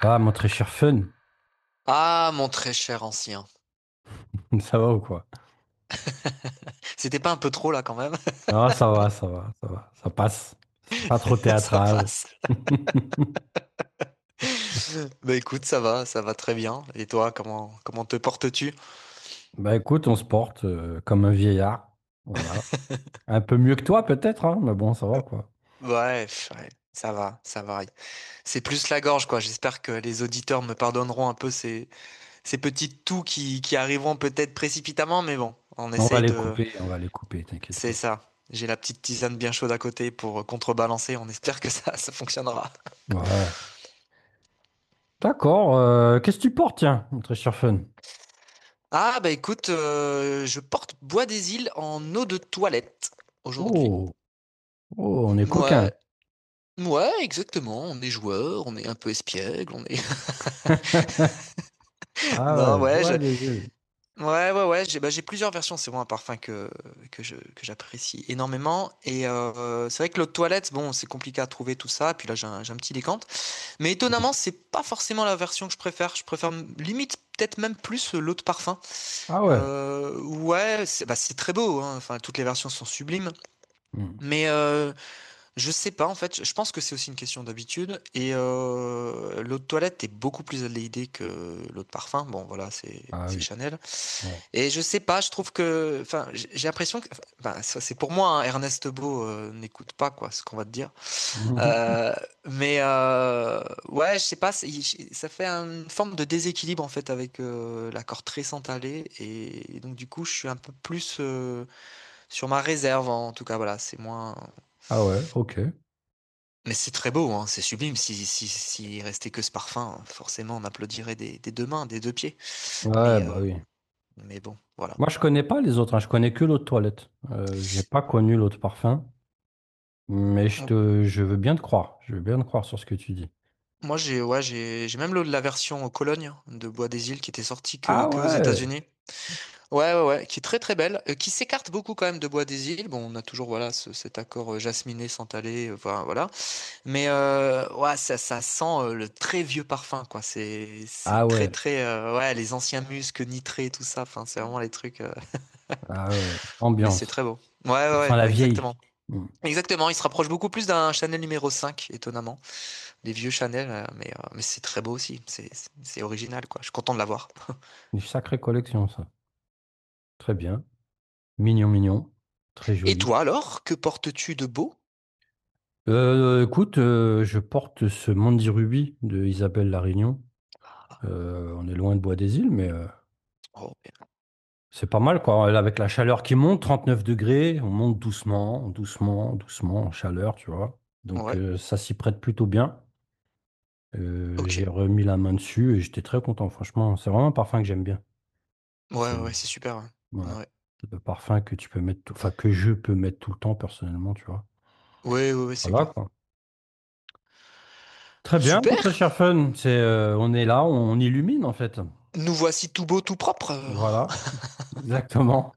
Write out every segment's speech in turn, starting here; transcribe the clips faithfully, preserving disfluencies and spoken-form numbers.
Ah, mon très cher Fun, Ah, mon très cher ancien. ça va ou quoi? C'était pas un peu trop là quand même? Ah, ça va, ça va, ça va, ça passe. C'est pas trop Ça théâtral. passe. Bah écoute, ça va, ça va très bien. Et toi, comment comment te portes-tu? Bah écoute, on se porte euh, comme un vieillard. Voilà. Un peu mieux que toi peut-être, hein, mais bon, ça va quoi. Ouais, pff, ouais, ça va, ça va. C'est plus la gorge, quoi. J'espère que les auditeurs me pardonneront un peu ces, ces petites toux qui, qui arriveront peut-être précipitamment, mais bon, on On va essaye les de. couper, on va les couper, t'inquiète C'est pas. ça. J'ai la petite tisane bien chaude à côté pour contrebalancer. On espère que ça, ça fonctionnera. Ouais. D'accord. euh, qu'est-ce que tu portes, tiens, mon très cher Fun? Ah bah écoute, euh, je porte Bois des Îles en eau de toilette aujourd'hui. Oh, oh, on est coquin. Ouais, ouais, exactement. On est joueur, on est un peu espiègle, on est. Ah Non, ouais, ouais, je... bois des îles. ouais, ouais, ouais. J'ai bah, j'ai plusieurs versions. C'est vraiment un parfum que que je que j'apprécie énormément. Et euh, c'est vrai que l'eau de toilette, bon, c'est compliqué à trouver tout ça. Puis là, j'ai un, j'ai un petit décante. Mais étonnamment, c'est pas forcément la version que je préfère. Je préfère m- limite peut-être même plus l'eau de parfum. Ah ouais. Euh, ouais, c'est bah, c'est très beau, hein. Enfin, toutes les versions sont sublimes. Hmm. Mais euh, je sais pas, en fait, je pense que c'est aussi une question d'habitude. Et euh, l'eau de toilette est beaucoup plus alléidée que l'eau de parfum. Bon, voilà, c'est Ah c'est oui. Chanel. Ouais. Et je sais pas, je trouve que, enfin, j'ai j'ai l'impression que, enfin, ça c'est pour moi, hein, Ernest Beau euh, n'écoute pas quoi, ce qu'on va te dire. Euh, mais euh, ouais, je sais pas, c'est- ça fait une forme de déséquilibre en fait avec euh, l'accord très santalé. Et donc du coup, je suis un peu plus euh, sur ma réserve. En tout cas, voilà, c'est moins. Ah ouais, ok. Mais c'est très beau, hein, c'est sublime. Si, si, s'il restait que ce parfum, forcément, on applaudirait des, des deux mains, des deux pieds. Ouais, Mais, bah euh, oui. mais bon, voilà. Moi, je connais pas les autres, hein. Je connais que l'eau de toilette. Euh, j'ai pas connu l'eau de parfum, mais je te, je veux bien te croire. Je veux bien te croire sur ce que tu dis. Moi, j'ai ouais, j'ai, j'ai même le- la version Cologne de Bois des Îles qui était sortie que, Ah que aux ouais. États-Unis. Ouais, ouais, ouais, qui est très très belle, euh, qui s'écarte beaucoup quand même de Bois des Îles. Bon, on a toujours voilà ce- cet accord euh, jasminé, santalé, euh, voilà, voilà. Mais euh, ouais, ça, ça sent euh, le très vieux parfum, quoi. C'est Ah c'est très ouais. très euh, ouais, les anciens muscs nitrés, tout ça. Enfin, c'est vraiment les trucs. euh, Ah ouais. Mais c'est Ambiance. très beau. Ouais, ouais, Ça sent ouais, la vieille. exactement. Mm. Exactement, il se rapproche beaucoup plus d'un Chanel numéro cinq, étonnamment. Les vieux Chanel, euh, mais, euh, mais c'est très beau aussi. C'est c'est- c'est original, quoi. Je suis content de l'avoir. Une sacrée collection, ça. Très bien. Mignon, mignon. Très Et joli. toi alors, que portes-tu de beau? Euh, écoute, euh, je porte ce Mandy Ruby de Isabelle Larignon. Euh, on est loin de Bois des Îles, mais euh, Oh, c'est pas mal, quoi. Là, avec la chaleur qui monte, trente-neuf degrés, on monte doucement, doucement, doucement en chaleur, tu vois. Donc, ouais, euh, ça s'y prête plutôt bien. Euh, ok. j'ai remis la main dessus et j'étais très content, franchement. C'est vraiment un parfum que j'aime bien. Ouais, C'est ouais, c'est super. Ouais. voilà. Ouais, C'est le parfum que tu peux mettre, tout- enfin, que je peux mettre tout le temps, personnellement, tu vois. ouais, ouais, ouais, c'est Voilà, clair. quoi. Très bien, mon très Super! cher Fun. C'est, euh, on est là, on, on illumine, en fait. Nous voici tout beau, tout propre. Voilà, exactement.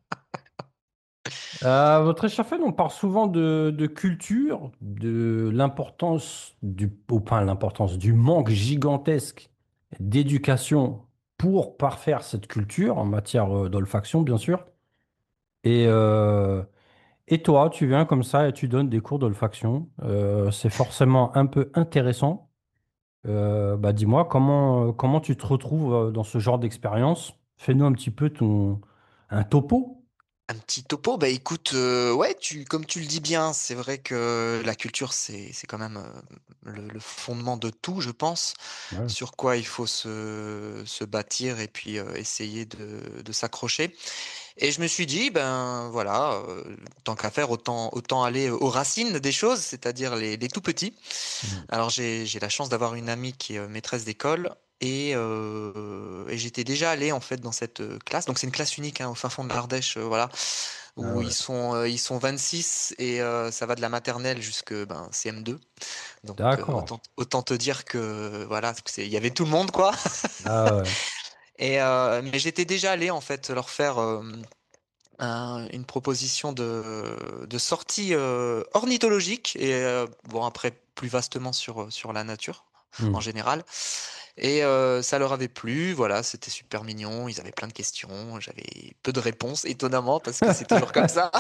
Euh, votre échafaud, on parle souvent de, de culture, de l'importance du, ou pas l'importance, du manque gigantesque d'éducation pour parfaire cette culture en matière euh, d'olfaction, bien sûr. Et, euh, et toi, tu viens comme ça et tu donnes des cours d'olfaction. Euh, c'est forcément un peu intéressant. Euh, bah, dis-moi, comment, euh, comment tu te retrouves euh, dans ce genre d'expérience? Fais-nous un petit peu ton, un topo. Un petit topo, bah écoute, euh, ouais, tu, comme tu le dis bien, c'est vrai que la culture, c'est, c'est quand même euh, le, le fondement de tout, je pense, Ouais. sur quoi il faut se, se bâtir et puis euh, essayer de, de s'accrocher. Et je me suis dit, ben voilà, euh, tant qu'à faire, autant, autant aller aux racines des choses, c'est-à-dire les, les tout petits. Mm. Alors j'ai, j'ai la chance d'avoir une amie qui est euh, maîtresse d'école. Et, euh, et j'étais déjà allé en fait dans cette euh, classe. Donc c'est une classe unique hein, au fin fond de l'Ardèche, euh, voilà, Ah où ils ouais. sont euh, ils sont vingt-six et euh, ça va de la maternelle jusque ben, C M deux. Donc euh, D'accord. autant autant te dire que voilà, c'est- il y avait tout le monde quoi. Ah ouais. Et euh, mais j'étais déjà allé en fait leur faire euh, un- une proposition de de sortie euh, ornithologique et euh, bon après plus vastement sur sur la nature. en Hmm. général. Et euh, ça leur avait plu, voilà, c'était super mignon, ils avaient plein de questions, j'avais peu de réponses, étonnamment, parce que c'est toujours comme ça.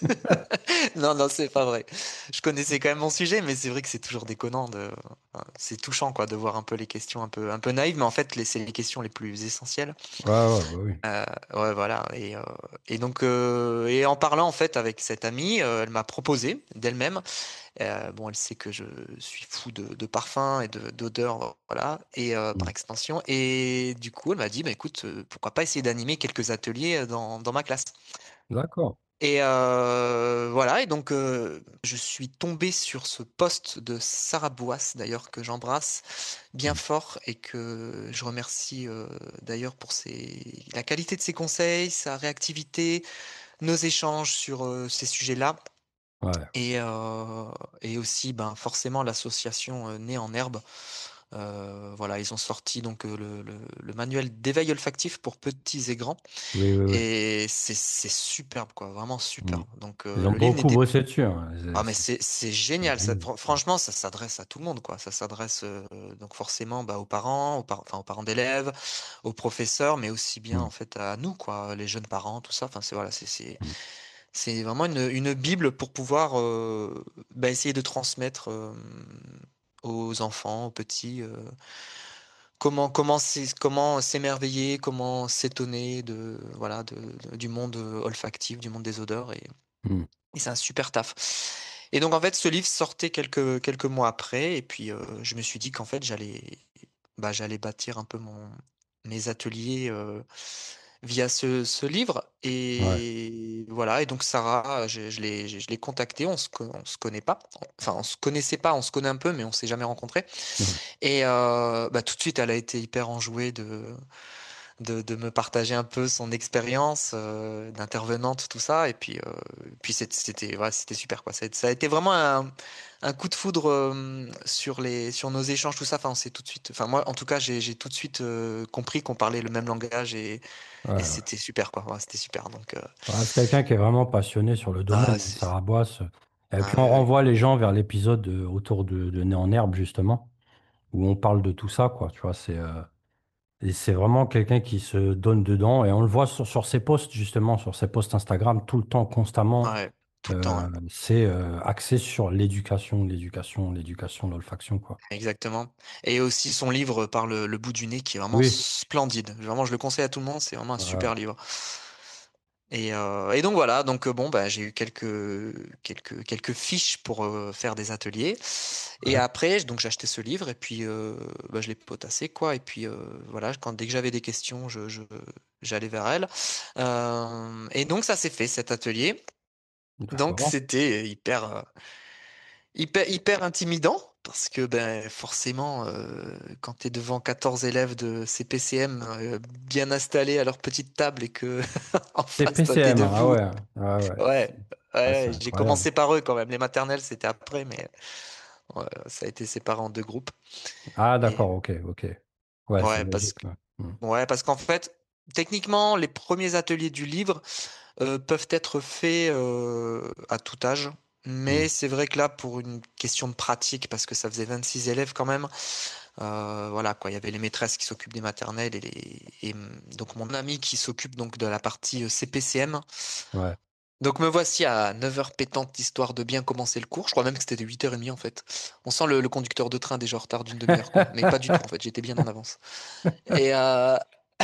Non, non, c'est pas vrai. Je connaissais quand même mon sujet, mais c'est vrai que c'est toujours déconnant de, enfin, c'est touchant, quoi, de voir un peu les questions un peu, un peu naïves, mais en fait, les- c'est les questions les plus essentielles. Ouais, ouais, bah oui. Euh, ouais, voilà. Et, euh, et donc, euh, et en parlant en fait avec cette amie, euh, elle m'a proposé d'elle-même. Euh, bon, elle sait que je suis fou de, de parfums et de d'odeurs, voilà, et euh, par Hmm. extension. Et du coup, elle m'a dit, bah, écoute, euh, pourquoi pas essayer d'animer quelques ateliers dans, dans ma classe. D'accord. Et euh, voilà, et donc euh, je suis tombé sur ce post de Sarah Boas, d'ailleurs, que j'embrasse bien Hmm. fort et que je remercie euh, d'ailleurs pour ses... la qualité de ses conseils, sa réactivité, nos échanges sur euh, ces sujets-là. Ouais. Et, euh, et aussi, ben, forcément, l'association euh, Née en Herbe. Euh, voilà, ils ont sorti donc euh, le, le- le manuel d'éveil olfactif pour petits et grands. Oui, oui, oui. Et c'est c'est superbe, quoi, vraiment Hmm. superbe. Donc Ils euh, ont le livre beaucoup n'était... bossé dessus, hein. Ah, C'est mais c'est- c'est c'est c'est génial. Ça, génial. fran- franchement, ça s'adresse à tout le monde, quoi. Ça s'adresse euh, donc forcément bah, aux parents, aux, par- enfin, aux parents d'élèves, aux professeurs, mais aussi bien Hmm. en fait à nous, quoi, les jeunes parents, tout ça. Enfin, c'est voilà, c'est c'est Hmm. c'est vraiment une, une bible pour pouvoir euh, bah, essayer de transmettre euh, aux enfants, aux petits, euh, comment comment s'é- comment s'émerveiller, comment s'étonner de voilà de, de- du monde olfactif, du monde des odeurs et, Hmm. et c'est un super taf. Et donc en fait ce livre sortait quelques quelques mois après et puis euh, je me suis dit qu'en fait j'allais bah, j'allais bâtir un peu mon mes ateliers euh, via ce, ce livre. Ouais. Et voilà, et donc Sarah, je, je l'ai, je l'ai contactée, on se, co- on se connaît pas. Enfin, on se connaissait pas, on se connaît un peu, mais on s'est jamais rencontrés. Ouais. Et euh, bah, tout de suite, elle a été hyper enjouée de, de, de me partager un peu son expérience euh, d'intervenante, tout ça. Et puis, euh, puis c'était, c'était, ouais, c'était super, quoi. Ça a, ça a été vraiment un, un coup de foudre euh, sur les, sur nos échanges, tout ça. Enfin, on s'est tout de suite, enfin, moi, en tout cas, j'ai, j'ai tout de suite euh, compris qu'on parlait le même langage et, Ouais, et ouais. c'était super, quoi. Ouais, c'était super. Donc, euh, Ouais, c'est quelqu'un qui est vraiment passionné sur le ah, domaine, hein, c'est, Sarah Boisse. Et puis ah, on ouais, ouais. renvoie les gens vers l'épisode euh, autour de, de Né en herbe, justement, où on parle de tout ça, quoi. Tu vois, c'est euh, et c'est vraiment quelqu'un qui se donne dedans. Et on le voit sur, sur ses posts, justement, sur ses posts Instagram, tout le temps, constamment. Ouais, tout le temps, Euh, ouais. c'est euh, axé sur l'éducation, l'éducation, l'éducation, l'olfaction, quoi. Exactement. Et aussi son livre par le, le bout du nez qui est vraiment Oui. splendide. Vraiment, je le conseille à tout le monde. C'est vraiment un Ouais, super livre. Et, euh, et donc voilà, donc euh, bon, bah, j'ai eu quelques, quelques, quelques fiches pour euh, faire des ateliers. Et ouais, après, donc j'ai acheté ce livre et puis euh, bah, je l'ai potassé, quoi. Et puis euh, voilà, quand, dès que j'avais des questions, je, je- j'allais vers elle. Euh, et donc ça s'est fait, cet atelier. Donc d'accord. c'était hyper, euh, hyper, hyper intimidant. Parce que ben, forcément, euh, quand tu es devant quatorze élèves de C P C M euh, bien installés à leur petite table et que en C'est face, toi, tu es P C M, ah debout. ouais, ah ouais, Ouais, c'est ouais, ah, c'est ouais, j'ai incroyable. commencé par eux quand même. Les maternelles, c'était après, mais ouais, ça a été séparé en deux groupes. Ah Et d'accord, ok, ok. Ouais, c'est ouais, parce logique. que, Ouais. Hmm. ouais, parce qu'en fait, techniquement, les premiers ateliers du livre euh, peuvent être faits euh, à tout âge. Hmm. Mais c'est vrai que là, pour une question de pratique, parce que ça faisait vingt-six élèves quand même, euh, voilà quoi, il y avait les maîtresses qui s'occupent des maternelles et, les, et hum, donc mon ami qui s'occupe donc de la partie euh, C P C M. Ouais. Donc me voici à neuf heures pétantes, histoire de bien commencer le cours. Je crois même que c'était de huit heures trente en fait. On sent le, le conducteur de train déjà en retard d'une demi-heure, quoi. Mais pas du tout en fait, j'étais bien en avance. Et euh,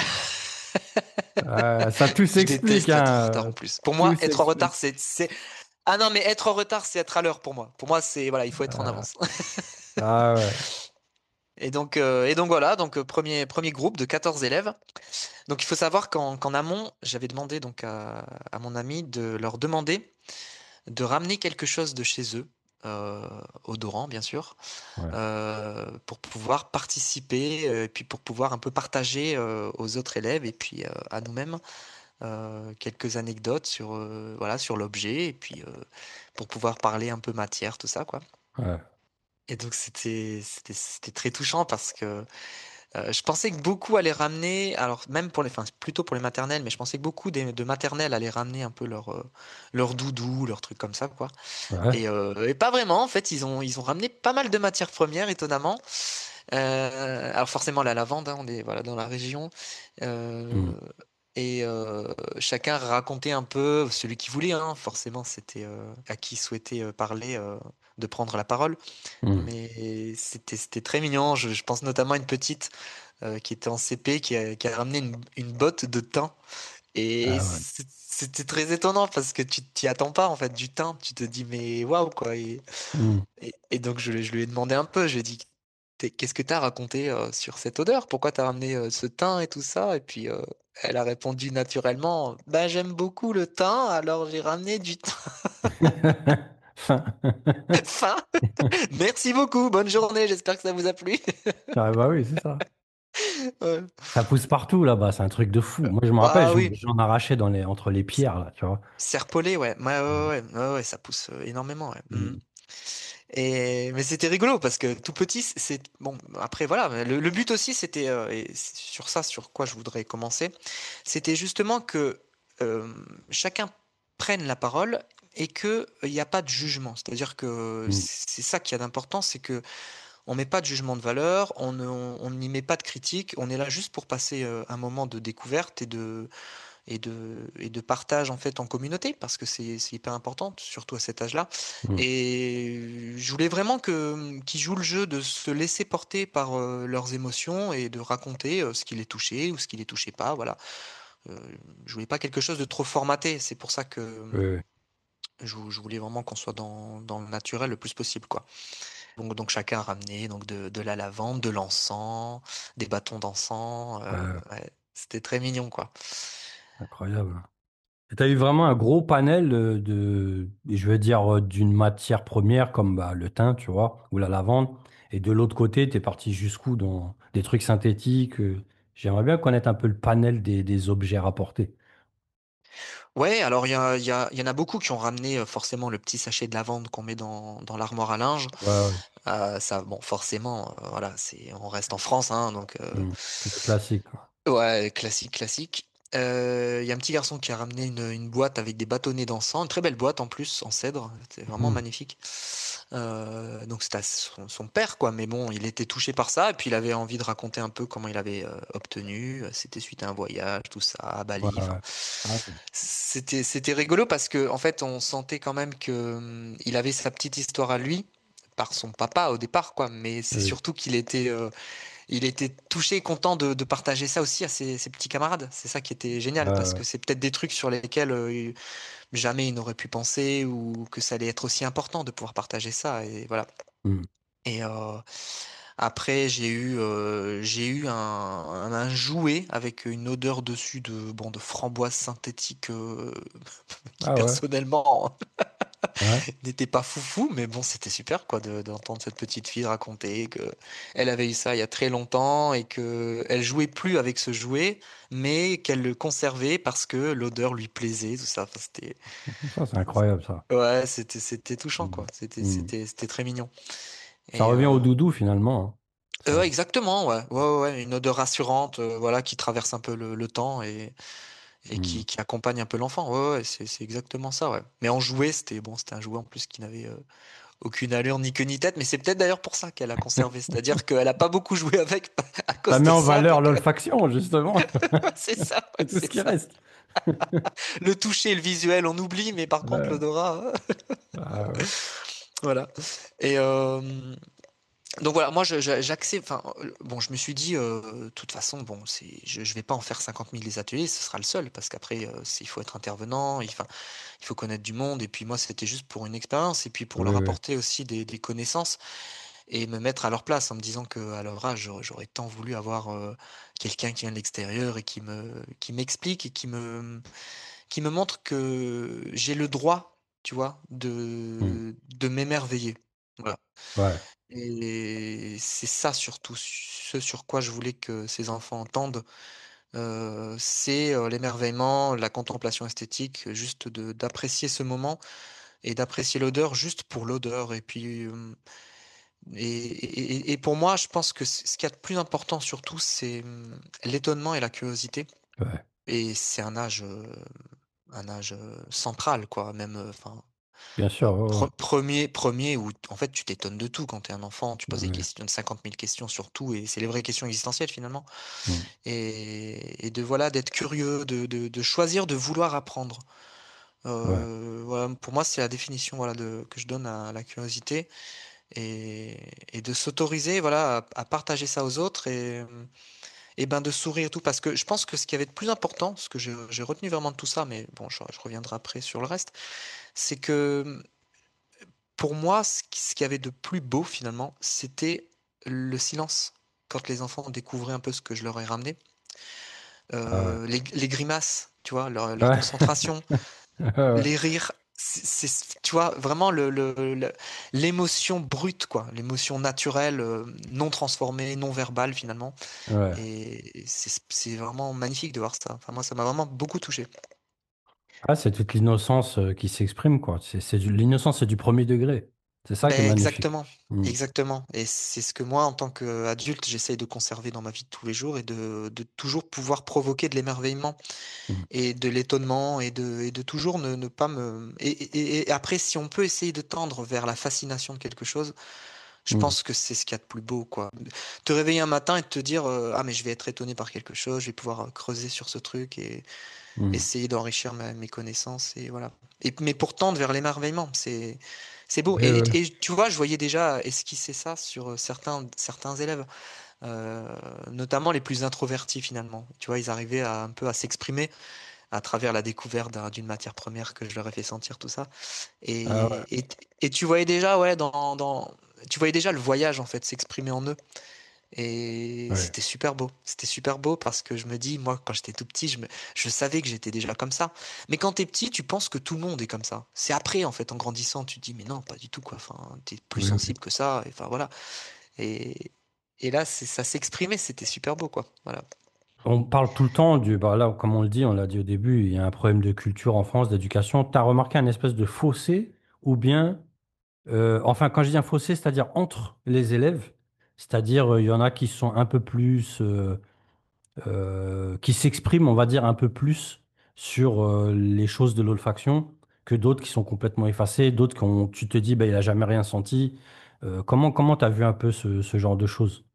Euh, ça tout je s'explique, déteste être en retard hein. en plus. Pour Tout moi, être en retard, s'explique. c'est, c'est... Ah non, mais être en retard, c'est être à l'heure pour moi. Pour moi, c'est... Voilà, il faut être en Euh, avance. ah ouais, Et donc, euh, et donc voilà, donc euh, premier, premier groupe de quatorze élèves. Donc il faut savoir qu'en qu'en amont, j'avais demandé donc à, à mon ami de leur demander de ramener quelque chose de chez eux, euh, odorant bien sûr, ouais, euh, pour pouvoir participer, euh, et puis pour pouvoir un peu partager euh, aux autres élèves et puis euh, à nous-mêmes euh, quelques anecdotes sur, euh, voilà, sur l'objet, et puis euh, pour pouvoir parler un peu matière, tout ça, quoi. ouais. Et donc c'était, c'était, c'était très touchant parce que Euh, je pensais que beaucoup allaient ramener, alors même pour les, enfin plutôt pour les maternelles, mais je pensais que beaucoup des- de maternelles allaient ramener un peu leur, euh, leur doudou, leur truc comme ça, quoi. Ouais. Et, euh, et pas vraiment, en fait, ils ont, ils ont ramené pas mal de matières premières, étonnamment. Euh, alors forcément la lavande, hein, on est voilà dans la région. Euh, Mm. et euh, chacun racontait un peu, celui qui voulait, hein, forcément, c'était euh, à qui souhaitait euh, parler, euh, de prendre la parole. Mm. Mais c'était c'était très mignon. Je, je pense notamment à une petite euh, qui était en C P qui a, qui a ramené une, une botte de thym. Et Ah ouais. c'est- c'était très étonnant parce que tu t'y attends pas en fait du thym. Tu te dis mais waouh quoi. Et, Mm. et, et donc je, je lui ai demandé un peu. Je lui ai dit T'es- qu'est-ce que tu as raconté euh, sur cette odeur? Pourquoi tu as ramené euh, ce thym et tout ça? Et puis euh, elle a répondu naturellement, bah j'aime beaucoup le thym, alors j'ai ramené du thym. Fin. Fin. Merci beaucoup, bonne journée, j'espère que ça vous a plu. Ah bah oui, c'est ça. Ouais. Ça pousse partout là-bas, c'est un truc de fou. Moi, je me rappelle, Ah j'en oui, j'en arrachais dans les, entre les pierres, là, tu vois. serpolet, ouais. Ouais, ouais, Ouais. ouais, ouais, ouais, ça pousse euh, énormément. Ouais. Mhm. Mm. Et mais c'était rigolo parce que tout petit, c'est bon. Après voilà, le, le but aussi, c'était euh, et c'est sur ça, sur quoi je voudrais commencer, c'était justement que euh, chacun prenne la parole et que euh, il n'y a pas de jugement. C'est-à-dire que Mm. c'est ça qui a d'important, c'est que on met pas de jugement de valeur, on ne- on n'y met pas de critique, on est là juste pour passer euh, un moment de découverte et de et de, et de partage en fait en communauté parce que c'est c'est hyper important, surtout à cet âge-là. Mm. Et je voulais vraiment que qu'ils jouent le jeu de se laisser porter par euh, leurs émotions et de raconter euh, ce qui les touchait ou ce qui les touchait pas. Voilà. Euh, je voulais pas quelque chose de trop formaté. C'est pour ça que Oui, oui. je, je voulais vraiment qu'on soit dans, dans le naturel le plus possible, quoi. Donc, donc chacun a ramené donc de, de la lavande, de l'encens, des bâtons d'encens. Euh, Ouais, ouais, c'était très mignon, quoi. incroyable. Tu as eu vraiment un gros panel euh, de, je veux dire, euh, d'une matière première comme bah, le thym, tu vois, ou la lavande. Et de l'autre côté, tu es parti jusqu'où dans des trucs synthétiques. euh. J'aimerais bien connaître un peu le panel des, des objets rapportés. Ouais, alors il y a, il y a- il y en a beaucoup qui ont ramené euh, forcément le petit sachet de lavande qu'on met dans, dans l'armoire à linge. Ouais, ouais. Euh, ça, bon, forcément, euh, voilà, c'est, on reste en France, hein, donc euh, Mm. Le classique, quoi. ouais, classique, classique. Euh, Il y a un petit garçon qui a ramené une, une boîte avec des bâtonnets d'encens, une très belle boîte en plus en cèdre, c'est vraiment Mm. magnifique. Euh, donc c'était à son, son père, quoi, mais bon, il était touché par ça, et puis il avait envie de raconter un peu comment il avait euh, obtenu. C'était suite à un voyage, tout ça, à Ouais, Bali. Enfin, ouais. Ah, oui. c'était c'était rigolo parce que en fait, on sentait quand même que hum, il avait sa petite histoire à lui par son papa au départ, quoi. Mais c'est Oui. surtout qu'il était euh, il était touché et content de, de partager ça aussi à ses, ses petits camarades. C'est ça qui était Ouais, génial parce ouais. que c'est peut-être des trucs sur lesquels euh, jamais il n'aurait pu penser ou que ça allait être aussi important de pouvoir partager ça. Et voilà. Mm. Et euh, après, j'ai eu, euh, j'ai eu un, un, un jouet avec une odeur dessus de, bon, de framboise synthétique euh, qui Ah ouais. personnellement Ouais. n'était pas foufou, mais bon, c'était super quoi de- d'entendre cette petite fille raconter que elle avait eu ça il y a très longtemps et que elle jouait plus avec ce jouet, mais qu'elle le conservait parce que l'odeur lui plaisait, tout ça. Enfin, c'était, Ça, c'est incroyable, ça. ouais, c'était, c'était touchant Mm. quoi. C'était, Mm. c'était, c'était très mignon. Ça Et revient au euh, doudou, finalement, hein. euh, Ça. ouais, exactement, ouais. Ouais, ouais, ouais, une odeur rassurante, euh, voilà, qui traverse un peu le, le temps et, et Mm. qui, qui accompagne un peu l'enfant. Ouais, ouais, c'est, c'est exactement ça, ouais. Mais en jouet, c'était bon, c'était un jouet en plus qui n'avait euh, aucune allure ni queue ni tête, mais c'est peut-être d'ailleurs pour ça qu'elle a conservé. C'est-à-dire qu'elle a pas beaucoup joué avec à Ça cause met de en ça, mais valeur que l'olfaction, justement. c'est ça, ouais, C'est tout ce c'est qui ça. reste. Le toucher et le visuel, on oublie, mais par contre Ouais. l'odorat, Ah ouais. voilà. Et euh, donc voilà, moi je- je- j'accepte. Enfin, euh, bon, je me suis dit, euh, de toute façon, bon, c'est, je, je vais pas en faire cinquante mille des ateliers, ce sera le seul, parce qu'après, euh, c'est- il faut être intervenant, il, enfin, il faut connaître du monde, et puis moi, c'était juste pour une expérience, et puis pour Oui, leur oui. apporter aussi des, des connaissances, et me mettre à leur place en me disant que à leur âge, j'aurais j'aurais tant voulu avoir euh, quelqu'un qui vient de l'extérieur et qui me, qui m'explique et qui me, qui me montre que j'ai le droit, tu vois, Mm. de, de m'émerveiller. Voilà. Ouais. Et c'est ça surtout, ce sur quoi je voulais que ces enfants entendent, euh, c'est euh, l'émerveillement, la contemplation esthétique, juste de d'apprécier ce moment et d'apprécier l'odeur juste pour l'odeur. Et puis, euh, Et, et- et pour moi, je pense que c- ce qu'il y a de plus important surtout, c'est hum, l'étonnement et la curiosité. Ouais, Et c'est un âge, euh, un âge euh, central, quoi. Même, euh, enfin, bien sûr. euh, Ouais, pre- premier, premier où en fait tu t'étonnes de tout quand t'es un enfant. Tu ouais, poses des ouais. questions, de cinquante mille questions sur tout, et c'est les vraies questions existentielles finalement. Mm. Et, et de voilà, d'être curieux, de, de, de choisir, de vouloir apprendre. Ouais, Euh, voilà, pour moi, c'est la définition voilà, de, que je donne à la curiosité et, et de s'autoriser voilà, à, à partager ça aux autres et, et ben de sourire et tout. Parce que je pense que ce qui avait de plus important, ce que j'ai j'ai retenu vraiment de tout ça, mais bon, je, je reviendrai après sur le reste, c'est que pour moi, ce qui, ce qui avait de plus beau finalement, c'était le silence. Quand les enfants découvraient un peu ce que je leur ai ramené, ah ouais. Euh, les, les grimaces, tu vois, leur, leur Ouais, concentration, ouais, ouais. les rires, c'est, c'est- tu vois, vraiment le, le- le- l'émotion brute, quoi, l'émotion naturelle, euh, non transformée, non verbale finalement. Ouais. Et c'est, c'est vraiment magnifique de voir ça. Enfin, moi, ça m'a vraiment beaucoup touché. Ah, c'est toute l'innocence euh, qui s'exprime, quoi. C'est, c'est du- l'innocence, c'est du premier degré. C'est ça qui est Ben magnifique. exactement, Mm. exactement. Et c'est ce que moi, en tant qu'adulte, j'essaye de conserver dans ma vie de tous les jours et de, de toujours pouvoir provoquer de l'émerveillement Mm. et de l'étonnement et de, et de toujours ne, ne pas me... Et, et- et après, si on peut essayer de tendre vers la fascination de quelque chose, je Mm. pense que c'est ce qu'il y a de plus beau, quoi. Te réveiller un matin et te dire, euh, ah, mais je vais être étonné par quelque chose, je vais pouvoir euh, creuser sur ce truc et Mm. essayer d'enrichir ma- mes connaissances et voilà. Et, mais pour tendre vers l'émerveillement, c'est, c'est beau. Ouais, Et, ouais. et tu vois, je voyais déjà esquisser ça sur euh, certains, certains élèves, euh, notamment les plus introvertis finalement. Tu vois, ils arrivaient à, un peu à s'exprimer à travers la découverte d'un- d'une matière première que je leur ai fait sentir tout ça. Ah ouais. Et, et, et tu voyais déjà, ouais, dans, dans, tu voyais déjà le voyage en fait s'exprimer en eux. Et Ouais. c'était super beau. C'était super beau parce que je me dis, moi, quand j'étais tout petit, je me, je savais que j'étais déjà comme ça. Mais quand t'es petit, tu penses que tout le monde est comme ça. C'est après, en fait, en grandissant, tu te dis, mais non, pas du tout, quoi. Enfin, t'es plus Oui, oui. sensible que ça. Et enfin, voilà. Et, et là, c'est, ça s'exprimait, c'était super beau, quoi. Voilà. On parle tout le temps du, bah là, comme on le dit, on l'a dit au début, il y a un problème de culture en France, d'éducation. Tu as remarqué un espèce de fossé ou bien, euh, enfin, quand je dis un fossé, c'est-à-dire entre les élèves, c'est-à-dire, euh, il y en a qui sont un peu plus, euh, euh, qui s'expriment, on va dire, un peu plus sur euh, les choses de l'olfaction que d'autres qui sont complètement effacés, d'autres qui tu te dis, bah, il a jamais rien senti. Euh, comment comment tu as vu un peu ce, ce genre de choses?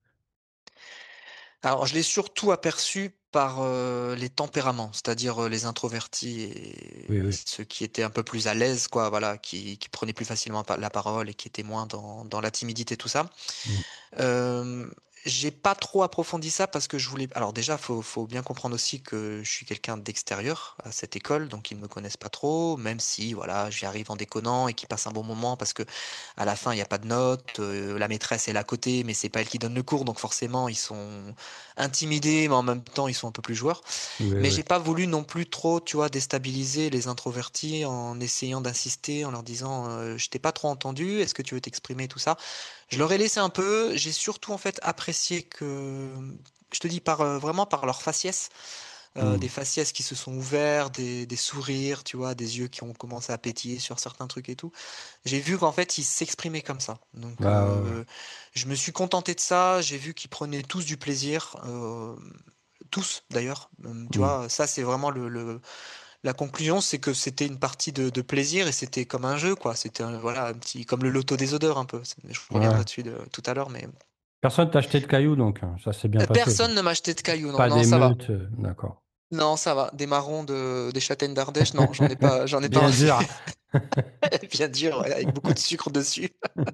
Alors, je l'ai surtout aperçu par euh, les tempéraments, c'est-à-dire euh, les introvertis Oui, et oui. ceux qui étaient un peu plus à l'aise, quoi, voilà, qui, qui prenaient plus facilement pa- la parole et qui étaient moins dans, dans la timidité, tout ça. Mm. Euh, j'ai pas trop approfondi ça parce que je voulais. Alors déjà, faut, faut bien comprendre aussi que je suis quelqu'un d'extérieur à cette école, donc ils me connaissent pas trop, même si voilà, j'y arrive en déconnant et qu'ils passent un bon moment parce que à la fin il n'y a pas de notes, euh, la maîtresse est là à côté, mais c'est pas elle qui donne le cours, donc forcément ils sont intimidés, mais en même temps ils sont un peu plus joueurs. Oui, Mais oui. j'ai pas voulu non plus trop, tu vois, déstabiliser les introvertis en essayant d'insister, en leur disant, euh, je t'ai pas trop entendu, est-ce que tu veux t'exprimer, tout ça. Je leur ai laissé un peu. J'ai surtout en fait apprécié que, je te dis par euh, vraiment par leur faciès, euh, des Mm. faciès qui se sont ouverts, des, des sourires, tu vois, des yeux qui ont commencé à pétiller sur certains trucs et tout. J'ai vu qu'en fait ils s'exprimaient comme ça. Donc Ah, ouais, ouais. euh, je me suis contenté de ça. J'ai vu qu'ils prenaient tous du plaisir. Euh, tous d'ailleurs. Euh, Tu Mm. vois, ça c'est vraiment le, le- la conclusion, c'est que c'était une partie de, de plaisir et c'était comme un jeu, quoi. C'était un- voilà un petit comme le loto des odeurs un peu. Je reviendrai Ouais. dessus de- tout à l'heure, mais Personne t'a acheté de cailloux, donc hein, ça s'est bien Euh, passé. personne ne m'a acheté de cailloux. Non, Pas non, ça va. d'émeute, euh, d'accord. Non, ça va. Des marrons de des châtaignes d'Ardèche, non, j'en ai pas, j'en ai pas Bien reçu. dur. Bien dur, ouais, avec beaucoup de sucre dessus.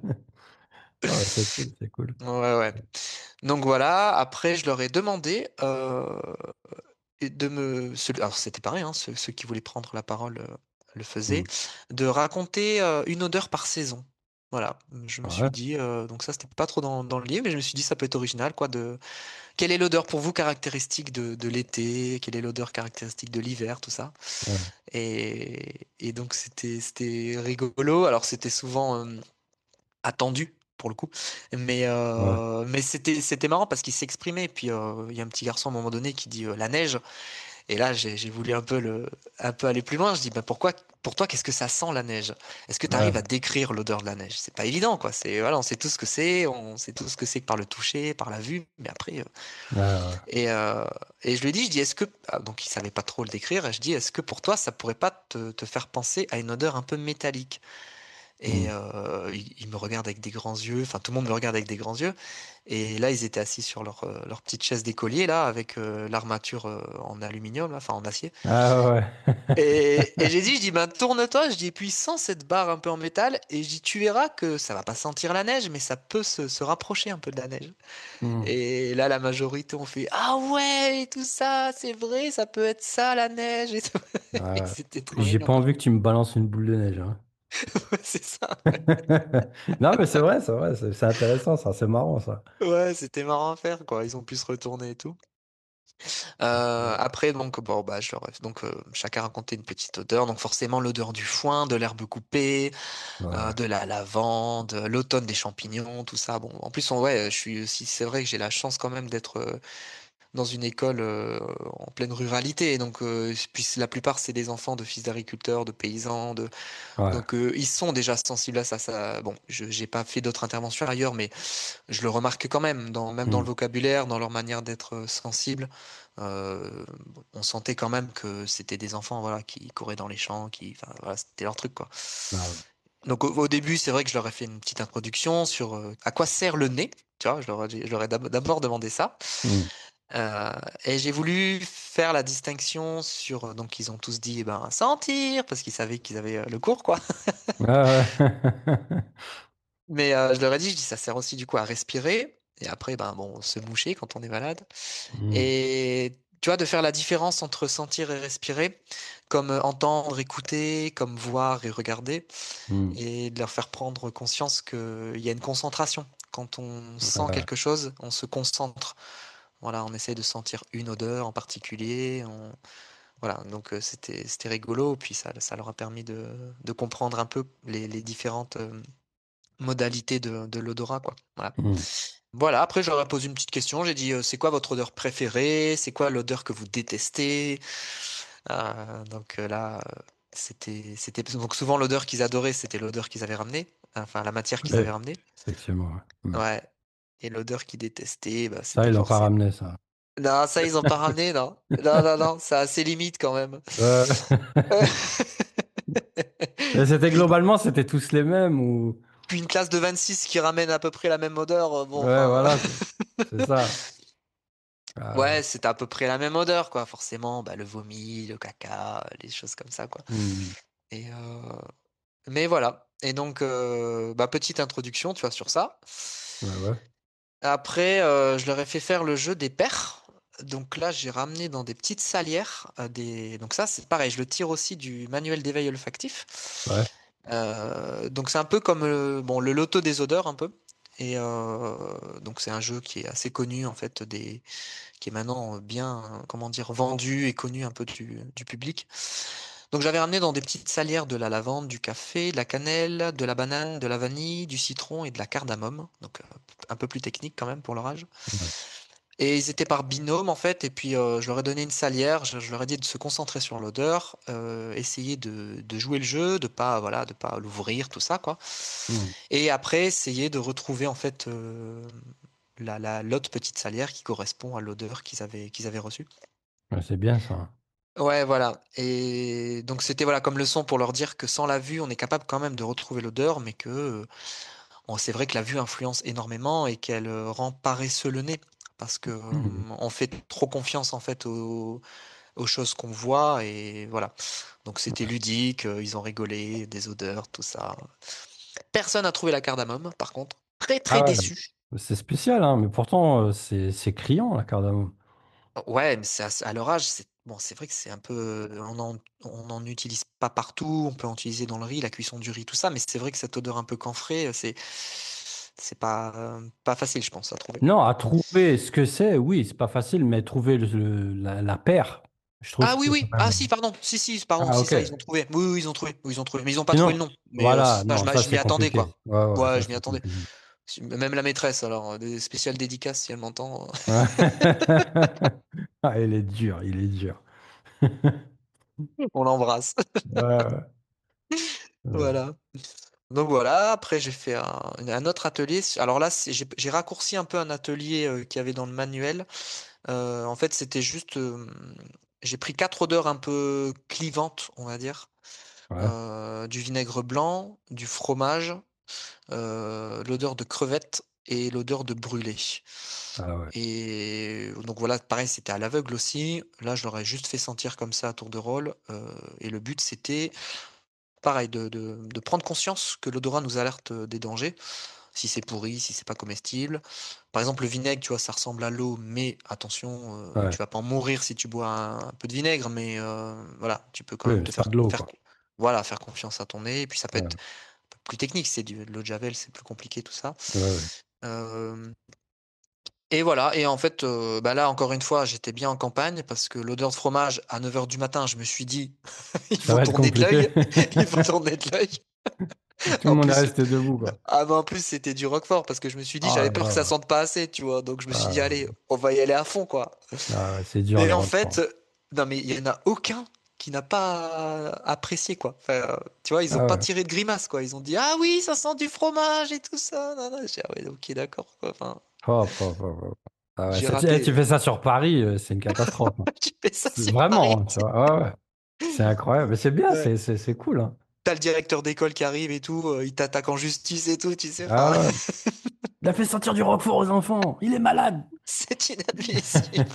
Ah ouais, c'est cool, c'est cool. Ouais, ouais. Donc voilà. Après, je leur ai demandé. euh, et de me... celui- Alors c'était pareil, hein, ceux, ceux qui voulaient prendre la parole euh, le faisaient, Mm. de raconter euh, une odeur par saison. Voilà, je me Ouais, suis dit, euh, donc ça c'était pas trop dans, dans le livre, mais je me suis dit ça peut être original, quoi, de... Quelle est l'odeur pour vous caractéristique de, de l'été? Quelle est l'odeur caractéristique de l'hiver? Tout ça. ouais, Et, et donc c'était c'était rigolo, alors c'était souvent euh, attendu pour le coup, mais, ouais. euh, mais c'était c'était marrant parce qu'il s'exprimait, puis euh, il y a un petit garçon à un moment donné qui dit euh, la neige. Et là, j'ai j'ai voulu un peu le, un peu aller plus loin. Je dis, bah pourquoi, pour toi, qu'est-ce que ça sent la neige? Est-ce que tu arrives Ouais, à décrire l'odeur de la neige? C'est pas évident, quoi. C'est, voilà, on sait tout ce que c'est, on sait tout ce que c'est que par le toucher, par la vue, mais après, euh, ouais, ouais. et, euh, et je lui ai dit, je dis, est-ce que, ah, donc il savait pas trop le décrire, et je dis, est-ce que pour toi, ça pourrait pas te, te faire penser à une odeur un peu métallique? Et Hmm. euh, il, il me regarde avec des grands yeux, enfin tout le monde me regarde avec des grands yeux. Et là, ils étaient assis sur leur, euh, leur petite chaise d'écolier, là, avec euh, l'armature euh, en aluminium, là, enfin en acier. Ah ouais. Et, et j'ai dit, je dis, ben tourne-toi, je dis, et puis sens cette barre un peu en métal, et je dis, tu verras que ça va pas sentir la neige, mais ça peut se, se rapprocher un peu de la neige. Hmm. Et là, la majorité ont fait, ah ouais, et tout ça, c'est vrai, ça peut être ça, la neige, et tout. Et Ouais. c'était trop J'ai mignon, pas quoi. envie que tu me balances une boule de neige, hein. Ouais, c'est ça. Non, mais c'est vrai, c'est vrai, c'est c'est intéressant, ça, c'est marrant, ça. Ouais, c'était marrant à faire, quoi. Ils ont pu se retourner et tout. Euh, après, donc, bon, bah, je leur ai- donc, euh, chacun racontait une petite odeur. Donc, forcément, l'odeur du foin, de l'herbe coupée, euh, Ouais. de la lavande, l'automne des champignons, tout ça. Bon, en plus, on, ouais, je suis aussi, c'est vrai que j'ai la chance quand même d'être euh, dans une école euh, en pleine ruralité. Donc, euh, puis la plupart, c'est des enfants de fils d'agriculteurs, de paysans, de, Ouais. donc, euh, ils sont déjà sensibles à ça, ça. Bon, je j'ai pas fait d'autres interventions ailleurs, mais je le remarque quand même, dans, même dans Hmm. le vocabulaire, dans leur manière d'être euh, sensible. Euh, on sentait quand même que c'était des enfants, voilà, qui couraient dans les champs, qui, enfin, voilà, c'était leur truc, quoi. Ah ouais. Donc, au, au début, c'est vrai que je leur ai fait une petite introduction sur euh, à quoi sert le nez. Tu vois, je leur ai, je leur ai d'ab- d'abord demandé ça. Hmm. Euh, et j'ai voulu faire la distinction sur, euh, donc ils ont tous dit, eh ben, sentir, parce qu'ils savaient qu'ils avaient euh, le cours, quoi. Ouais, ouais. Mais euh, je leur ai dit, je dis, ça sert aussi du coup à respirer. Et après, ben bon, se moucher quand on est malade. Hmm. Et tu vois, de faire la différence entre sentir et respirer, comme euh, entendre, écouter, comme voir et regarder, Hmm. et de leur faire prendre conscience qu'il y a une concentration. Quand on sent Ouais. quelque chose, on se concentre. Voilà, on essaye de sentir une odeur en particulier. on- Voilà, donc euh, c'était c'était rigolo. Puis ça, ça leur a permis de, de comprendre un peu les, les différentes euh, modalités de, de l'odorat, quoi. Voilà. Hmm. Voilà, après j'aurais posé une petite question, j'ai dit euh, c'est quoi votre odeur préférée? C'est quoi l'odeur que vous détestez? Euh, donc euh, là, euh, c'était c'était donc souvent l'odeur qu'ils adoraient, c'était l'odeur qu'ils avaient ramenée, enfin la matière qu'ils avaient Ouais, ramenée. effectivement. Ouais. Hmm. Ouais. Et l'odeur qu'ils détestaient, bah, Ça, c'était ils l'ont pas forcément. ramené, ça. Non, ça ils ont pas ramené, non. Non, non, non, c'est assez limite quand même. Ouais. Et c'était Puis, globalement, c'était tous les mêmes ou... puis une classe de vingt-six qui ramène à peu près la même odeur, euh, bon, Ouais, enfin. voilà, c'est c'est ça. Ah ouais. Ouais, c'était à peu près la même odeur, quoi. Forcément, bah, le vomi, le caca, les choses comme ça, quoi. Hmm. Et euh, mais voilà. Et donc, euh, bah, petite introduction, tu vois, sur ça. Ouais, ouais. Après, euh, je leur ai fait faire le jeu des paires. Donc là, j'ai ramené dans des petites salières euh, des. Donc ça, c'est pareil. Je le tire aussi du manuel d'éveil olfactif. Ouais. Euh, donc c'est un peu comme le, bon, le loto des odeurs, un peu. Et euh, donc c'est un jeu qui est assez connu en fait des qui est maintenant bien, euh, comment dire, vendu et connu un peu du, du public. Donc j'avais ramené dans des petites salières de la lavande, du café, de la cannelle, de la banane, de la vanille, du citron et de la cardamome. Donc euh, un peu plus technique quand même pour leur âge. Ouais. Et ils étaient par binôme en fait, et puis euh, je leur ai donné une salière, je, je leur ai dit de se concentrer sur l'odeur, euh, essayer de, de jouer le jeu, de pas voilà, de pas l'ouvrir, tout ça quoi. Hmm. Et après essayer de retrouver en fait euh, la, la, l'autre petite salière qui correspond à l'odeur qu'ils avaient, qu'ils avaient reçue. Ouais, c'est bien ça. Ouais, voilà. Et donc c'était voilà comme leçon pour leur dire que sans la vue, on est capable quand même de retrouver l'odeur, mais que euh, bon, c'est vrai que la vue influence énormément et qu'elle euh, rend paresseux le nez, parce que euh, Hmm. on fait trop confiance en fait aux, aux choses qu'on voit et voilà. Donc c'était ludique, euh, ils ont rigolé, des odeurs, tout ça. Personne n'a trouvé la cardamome, par contre. Très très Ah ouais. déçu. C'est spécial, hein, mais pourtant, euh, c'est c'est criant, la cardamome. Ouais, mais c'est à, à leur âge, c'est bon, c'est vrai que c'est un peu, on en, on en utilise pas partout, on peut en utiliser dans le riz, la cuisson du riz, tout ça, mais c'est vrai que cette odeur un peu camphrée, c'est, c'est pas, euh, pas facile, je pense, à trouver. Non, à trouver ce que c'est, oui, c'est pas facile, mais trouver le- le- la, la paire, je trouve Ah que oui, c'est quand oui, ah même... si, pardon, si, si, pardon, Ah, si, ok. ça, ils ont trouvé. Oui, oui, ils ont trouvé, oui, ils ont trouvé, mais ils ont pas trouvé le Sinon, nom. Mais euh, voilà, ça, je non, m'a- ça je m'y c'est attendais, compliqué. quoi. Ouais, ouais, Ouais, ça je m'y c'est attendais. compliqué. Si- Même la maîtresse, alors, euh, des spéciales dédicaces, si elle m'entend. Ouais. Ah, il est dur, il est dur. On l'embrasse. Ouais, ouais. Ouais. Voilà. Donc voilà, après j'ai fait un, un autre atelier. Alors là, c'est- j'ai j'ai raccourci un peu un atelier euh, qu'il y avait dans le manuel. Euh, en fait, c'était juste, euh, j'ai pris quatre odeurs un peu clivantes, on va dire. Ouais. Euh, du vinaigre blanc, du fromage, euh, l'odeur de crevette et l'odeur de brûlé. Ah ouais. Et donc voilà, pareil, c'était à l'aveugle aussi. Là, je leur ai juste fait sentir comme ça à tour de rôle. Euh, et le but, c'était pareil, de, de- de prendre conscience que l'odorat nous alerte euh, des dangers, si c'est pourri, si c'est pas comestible. Par exemple, le vinaigre, tu vois, ça ressemble à l'eau, mais attention, euh, Ouais. tu vas pas en mourir si tu bois un, un peu de vinaigre, mais euh, voilà, tu peux quand Oui, même mais te c'est pas faire, de l'eau, faire, quoi. voilà, faire confiance à ton nez. Et puis ça peut être Ouais. un peu plus technique, c'est du, de l'eau de Javel, c'est plus compliqué tout ça. Ouais, ouais. Euh, et voilà, et en fait, euh, bah là, encore une fois, j'étais bien en campagne parce que l'odeur de fromage, à neuf heures du matin, je me suis dit, il Ça faut va être tourner de compliqué. l'œil, il faut tourner de l'œil. Tout le En monde est plus, resté debout, quoi. ah, mais en plus, c'était du Roquefort parce que je me suis dit, Oh j'avais là peur que ça là. sente pas assez, tu vois. Donc je me suis dit, Ah, allez, on va y aller à fond, quoi. ah ouais, c'est dur, Et les en fait, roqueforts. non, mais il y en a aucun qui n'a pas apprécié, quoi. Enfin, euh, tu vois, ils ont Ah pas ouais. tiré de grimace, quoi. Ils ont dit, ah oui, ça sent du fromage et tout ça. Non, non, j'ai dit, ah ouais, ok, d'accord, quoi. Enfin, Hop, hop, hop, hop. Ah ouais, j'ai ça, tu, eh, raté. tu fais ça sur Paris, euh, c'est une catastrophe, hein. J'ai fait ça C'est- sur Paris. Vraiment, hein, tu vois. Ouais, ouais. C'est incroyable. Mais c'est bien, Ouais. c'est c'est- c'est cool, hein. T'as le directeur d'école qui arrive et tout, euh, il t'attaque en justice et tout, tu sais. Enfin, Ah ouais. Il a fait sortir du roquefort aux enfants. Il est malade. c'est inadmissible.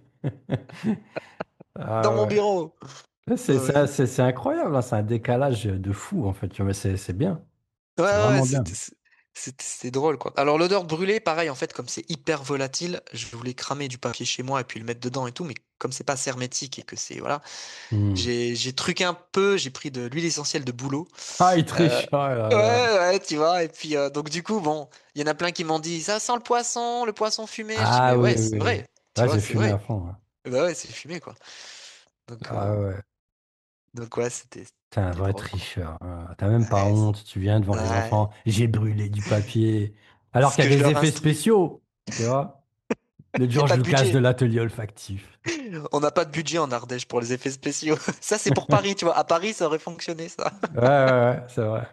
Dans Ah mon ouais. bureau. C'est Ouais. c'est- c'est- c'est incroyable, hein. C'est un décalage de fou, en fait. Tu vois, mais c'est c'est bien. Ouais, C'est ouais, vraiment bien. c'était c'était- c'était drôle, quoi. Alors, l'odeur brûlée, pareil, en fait, comme c'est hyper volatile, je voulais cramer du papier chez moi et puis le mettre dedans et tout, mais comme c'est pas assez hermétique et que c'est, voilà, Hmm. j'ai j'ai truqué un peu, j'ai pris de l'huile essentielle de bouleau. Ah, il Euh, triche. Oh là ouais, là. ouais, tu vois, et puis, euh, donc, du coup, bon, il y en a plein qui m'ont dit, ça sent le poisson, le poisson fumé. Je dis, mais Ah oui, ouais, oui, c'est oui. vrai, tu Là, vois, j'ai c'est fumé à vrai. fond, ouais. Bah ouais, c'est fumé, quoi. Donc, Ah euh, ouais. donc ouais, c'était T'es un c'était vrai drôle, quoi. tricheur, hein. T'as même pas Ouais, c'est- honte. Tu viens devant les ouais. enfants. J'ai brûlé du papier. Alors Ce qu'il y que a je des leur effets instille. spéciaux. Tu vois? Le Il n'y a George pas de Lucas de budget. l'atelier olfactif. On n'a pas de budget en Ardèche pour les effets spéciaux. Ça, c'est pour Paris, tu vois. À Paris, ça aurait fonctionné, ça. Ouais, ouais, ouais, c'est vrai.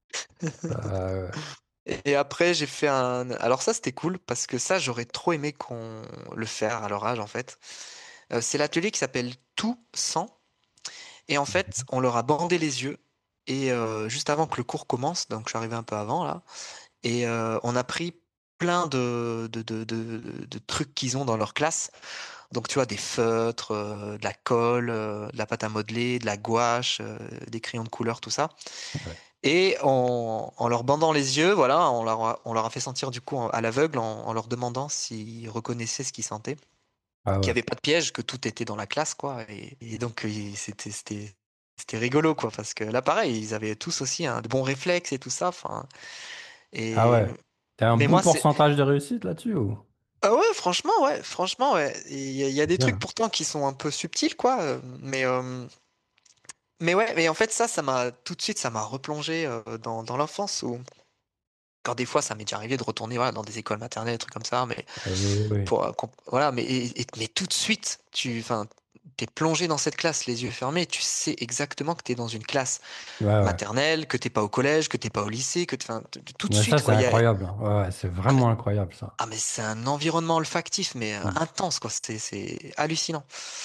Euh, Et après, j'ai fait un. Alors, ça, c'était cool parce que ça, j'aurais trop aimé qu'on le faire à leur âge, en fait. Euh, c'est l'atelier qui s'appelle Tout Sang. Et en fait, on leur a bandé les yeux. Et euh, juste avant que le cours commence, donc je suis arrivé un peu avant, là. Et euh, on a pris plein de, de, de, de, de trucs qu'ils ont dans leur classe. Donc, tu vois, des feutres, euh, de la colle, euh, de la pâte à modeler, de la gouache, euh, des crayons de couleur, tout ça. ouais. Et en, en leur bandant les yeux, voilà, on leur a, on leur a fait sentir du coup en- à l'aveugle en, en leur demandant s'ils reconnaissaient ce qu'ils sentaient, Ah qu'il n'y ouais. avait pas de piège, que tout était dans la classe, quoi. Et, et donc, il- c'était, c'était, c'était rigolo, quoi, parce que là, pareil, ils avaient tous aussi hein, de bons réflexes et tout ça. Enfin, Ah et, ouais. T'as un mais bon moi, c'est. pourcentage de réussite là-dessus ou? Ah ouais, franchement, ouais, franchement, ouais. Il y, a il y a C'est des trucs bien. pourtant qui sont un peu subtils, quoi. euh, Mais, euh, mais ouais, mais en fait, ça, ça m'a tout de suite, ça m'a replongé euh, dans, dans l'enfance où, quand des fois, ça m'est déjà arrivé de retourner voilà, dans des écoles maternelles, des trucs comme ça, mais Euh, oui, oui. pour, euh, comp- voilà, mais, et- et- mais tout de suite, tu, enfin, t'es plongé dans cette classe, les yeux fermés, tu sais exactement que t'es dans une classe Ouais, ouais. maternelle, que t'es pas au collège, que t'es pas au lycée, que, t'es- enfin, t- t- tout de Mais ça, suite, c'est quoi. Il y a, incroyable, hein. Ouais, ouais, c'est ah mais, vraiment incroyable, ça. ah, mais c'est un environnement olfactif, mais euh, Hmm. intense, quoi. C'est, c'est hallucinant.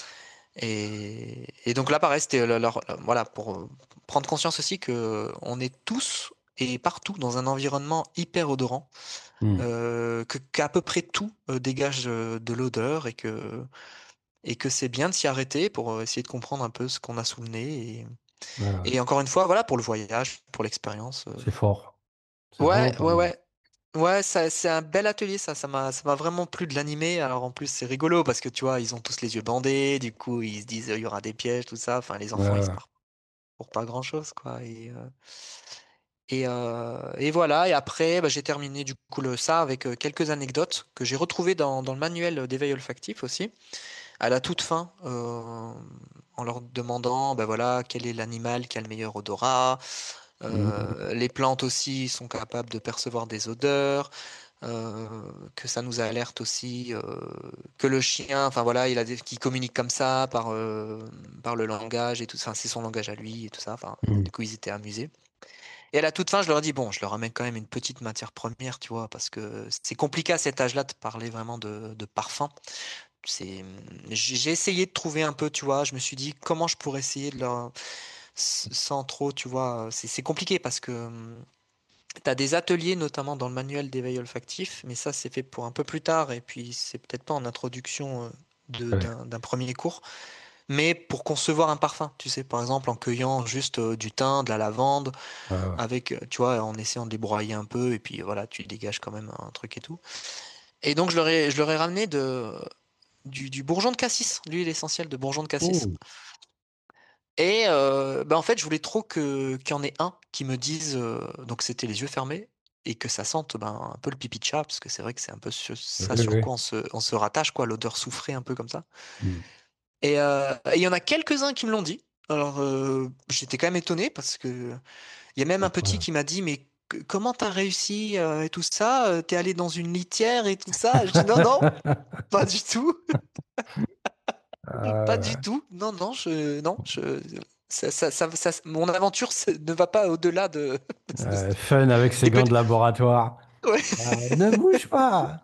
Et, et donc là, pareil, c'était le- leur- voilà, pour euh, prendre conscience aussi que on est tous et partout dans un environnement hyper odorant, Hmm. euh, que qu'à peu près tout euh, dégage euh, de l'odeur et que et que c'est bien de s'y arrêter pour euh, essayer de comprendre un peu ce qu'on a sous le nez. Ouais, ouais. Et, et encore une fois, voilà, pour le voyage, pour l'expérience. euh. C'est fort. C'est vraiment Ouais, pas ouais, mal. ouais. Ouais, ça, c'est un bel atelier, ça. Ça m'a, ça m'a vraiment plu de l'animer. Alors en plus, c'est rigolo parce que tu vois, ils ont tous les yeux bandés. Du coup, ils se disent, euh, il y aura des pièges, tout ça. Enfin, les Ouais, enfants, ils se ouais. marrent pour pas grand-chose, quoi. Et, euh, et, euh, et voilà. Et après, bah, j'ai terminé du coup le, ça avec euh, quelques anecdotes que j'ai retrouvées dans, dans le manuel d'éveil olfactif aussi. À la toute fin, euh, en leur demandant, ben voilà, quel est l'animal qui a le meilleur odorat. Hmm. Euh, les plantes aussi sont capables de percevoir des odeurs. euh, que ça nous alerte aussi, euh, que le chien, enfin voilà, il a des, qui communique comme ça par, euh, par le langage et tout ça, c'est son langage à lui et tout ça. Enfin, Mm. du coup, ils étaient amusés. Et à la toute fin, je leur ai dit, bon, je leur amène quand même une petite matière première, tu vois, parce que c'est compliqué à cet âge-là de parler vraiment de, de parfum. C'est, j'ai j'ai essayé de trouver un peu, tu vois, je me suis dit comment je pourrais essayer de leur, sans trop, tu vois, c'est c'est compliqué parce que tu as des ateliers, notamment dans le manuel d'éveil olfactif, mais ça, c'est fait pour un peu plus tard, et puis c'est peut-être pas en introduction euh, de- Ouais, d'un d'un premier cours, mais pour concevoir un parfum, tu sais, par exemple en cueillant juste euh, du thym, de la lavande, ouais, ouais. avec, euh, tu vois, en essayant de les broyer un peu, et puis voilà, tu dégages quand même un truc et tout. Et donc, je leur ai, je leur ai ramené de, du, du bourgeon de cassis, l'huile essentielle de bourgeon de cassis. Oh, Et euh, bah, en fait, je voulais trop que, qu'il y en ait un qui me dise, euh, donc c'était les yeux fermés, et que ça sente ben, un peu le pipi de chat, parce que c'est vrai que c'est un peu ce- oui, ça sur oui. quoi on se, on se rattache, quoi, l'odeur soufrée un peu comme ça. Mm. Et euh, et il y en a quelques-uns qui me l'ont dit. Alors, euh, j'étais quand même étonné, parce que il y a même un petit Incroyable. qui m'a dit, mais que- comment t'as réussi euh, et tout ça? euh, T'es allé dans une litière et tout ça? Je dis, non, non, pas du tout. Pas du Euh, tout. Non, non, je, non, je, ça, ça, ça, ça- mon aventure ça ne va pas au-delà de, de- de- euh, fun avec ses des gants petits. de laboratoire. Ouais. Euh, ne bouge pas.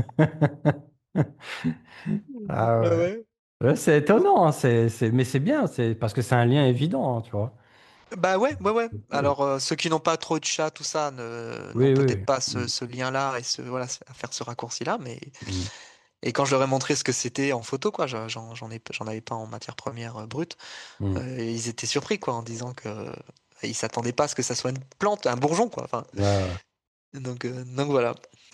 Ah Bah ouais. ouais. Ouais, c'est étonnant, hein, c'est, c'est, mais c'est bien, c'est parce que c'est un lien évident, hein, tu vois. Bah ouais, ouais, ouais. Oui, Alors, euh, ceux qui n'ont pas trop de chats, tout ça, ne, n'ont oui, peut-être oui. pas ce, Mm. ce lien-là et ce, voilà, à faire ce raccourci-là. Mais, Mm. et quand je leur ai montré ce que c'était en photo, quoi, j'en, j'en j'en ai, j'en avais pas en matière première euh, brute, Mm. euh, ils étaient surpris, quoi, en disant que euh, ils s'attendaient pas à ce que ça soit une plante, un bourgeon, quoi. Enfin, Ouais, ouais. donc, euh, donc voilà.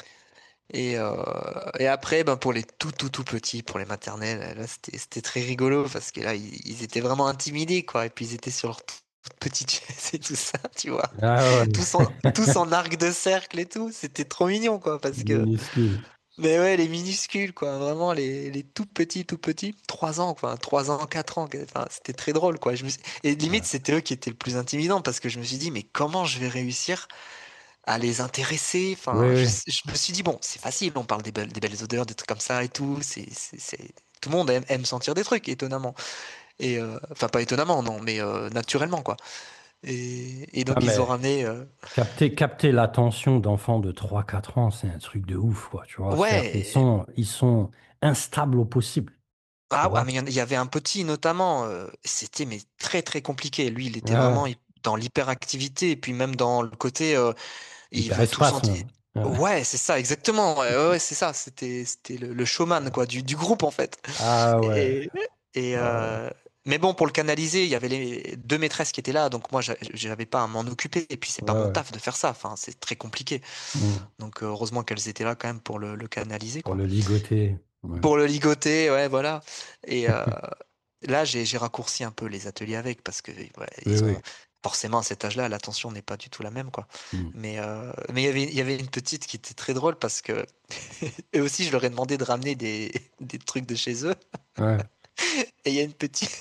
Et, euh, et après, ben, pour les tout, tout, tout petits, pour les maternelles, là, c'était, c'était très rigolo parce que là, ils, ils étaient vraiment intimidés, quoi. Et puis, ils étaient sur leur toute petite chaise et tout ça, tu vois. Ah Tous en, ouais. tous en arc de cercle et tout. C'était trop mignon, quoi. Parce que, Minuscule. mais ouais, les minuscules, quoi. Vraiment, les, les tout petits, tout petits. Trois ans, quoi. Trois ans, quatre ans. Enfin, c'était très drôle, quoi. Je me suis- Et limite, Ouais. c'était eux qui étaient le plus intimidants parce que je me suis dit, mais comment je vais réussir à les intéresser. Oui, Enfin, je, oui. je me suis dit, bon, c'est facile, on parle des belles, des belles odeurs, des trucs comme ça et tout. C'est, c'est, c'est- Tout le monde aime, aime sentir des trucs, étonnamment. Et, euh, enfin, pas étonnamment, non, mais euh, naturellement, quoi. Et, et Ah, donc, ils ont mais ramené. euh, capter, capter l'attention d'enfants de trois quatre ans, c'est un truc de ouf, quoi, tu vois. C'est-à-dire qu'ils Ouais. sont, ils sont instables au possible, tu Ah, ah, vois. mais il y en- il y avait un petit, notamment. euh, c'était mais très, très compliqué. Lui, il était Ouais. vraiment hy- dans l'hyperactivité, et puis même dans le côté, euh, il veut tout sentir. Hyperespace. Ouais. Ouais, c'est ça, exactement. Ouais, ouais, ouais, c'est ça. C'était, c'était le, le showman, quoi, du, du groupe, en fait. Ah ouais. Et, et Ah ouais. euh, mais bon, pour le canaliser, il y avait les deux maîtresses qui étaient là, donc moi, j'a- j'avais pas à m'en occuper. Et puis, c'est Ouais, pas mon ouais. taf de faire ça. Enfin, c'est très compliqué. Mm. Donc, euh, heureusement qu'elles étaient là quand même pour le, le canaliser, Pour quoi. le ligoter. Ouais. Pour le ligoter, ouais, voilà. Et euh, là, j'ai j'ai raccourci un peu les ateliers avec parce que ouais, Oui, ils oui. ont forcément à cet âge-là, l'attention n'est pas du tout la même, quoi. Mm. Mais euh, mais il y avait il y avait une petite qui était très drôle parce que eux aussi, je leur ai demandé de ramener des, des trucs de chez eux. Ouais. Et il y a une petite.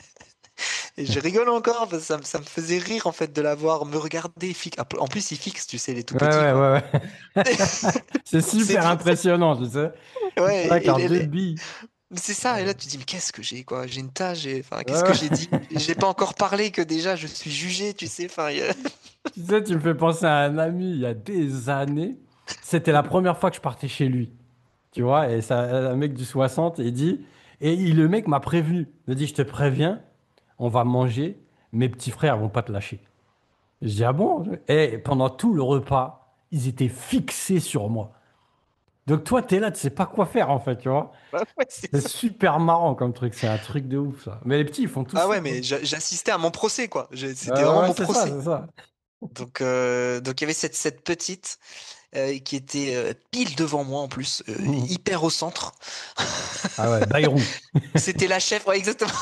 Et je rigole encore parce que ça, me ça me faisait rire en fait de la voir me regarder. fi- En plus, ils fixent, tu sais, les tout Ouais, petits, ouais, quoi. ouais, ouais. C'est C'est super impressionnant, tu sais. Ils sont ouais, là avec et, leurs et- deux et- billes. c'est ça. Et là, Ouais. tu te dis, mais qu'est-ce que j'ai, quoi? J'ai une tâche, j'ai- enfin, Ouais, qu'est-ce que ouais. j'ai dit? J'ai pas encore parlé que déjà je suis jugé, tu sais. Enfin, il y a- Tu sais, tu me fais penser à un ami il y a des années. C'était la première fois que je partais chez lui. Tu vois, et ça, un mec du soixante, il dit, et il- le mec m'a prévenu. Il m'a dit, je te préviens, on va manger, mes petits frères vont pas te lâcher. Je dis, ah bon? Et pendant tout le repas, ils étaient fixés sur moi. Donc toi, t'es là, tu sais pas quoi faire en fait, tu vois. Ouais, ouais, c'est C'est ça. super marrant comme truc, c'est un truc de ouf ça. Mais les petits, ils font tous Ah ça, ouais, hein. mais j'a- j'assistais à mon procès, quoi. J'ai- Ouais, C'était ouais, vraiment ouais, mon c'est ça, procès. c'est ça. Donc, euh, donc il y avait cette, cette petite euh, qui était euh, pile devant moi en plus, euh, hyper au centre. Ah ouais, Bayrou. C'était la chef, ouais, exactement,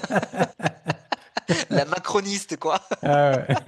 la macroniste, quoi. Ah ouais.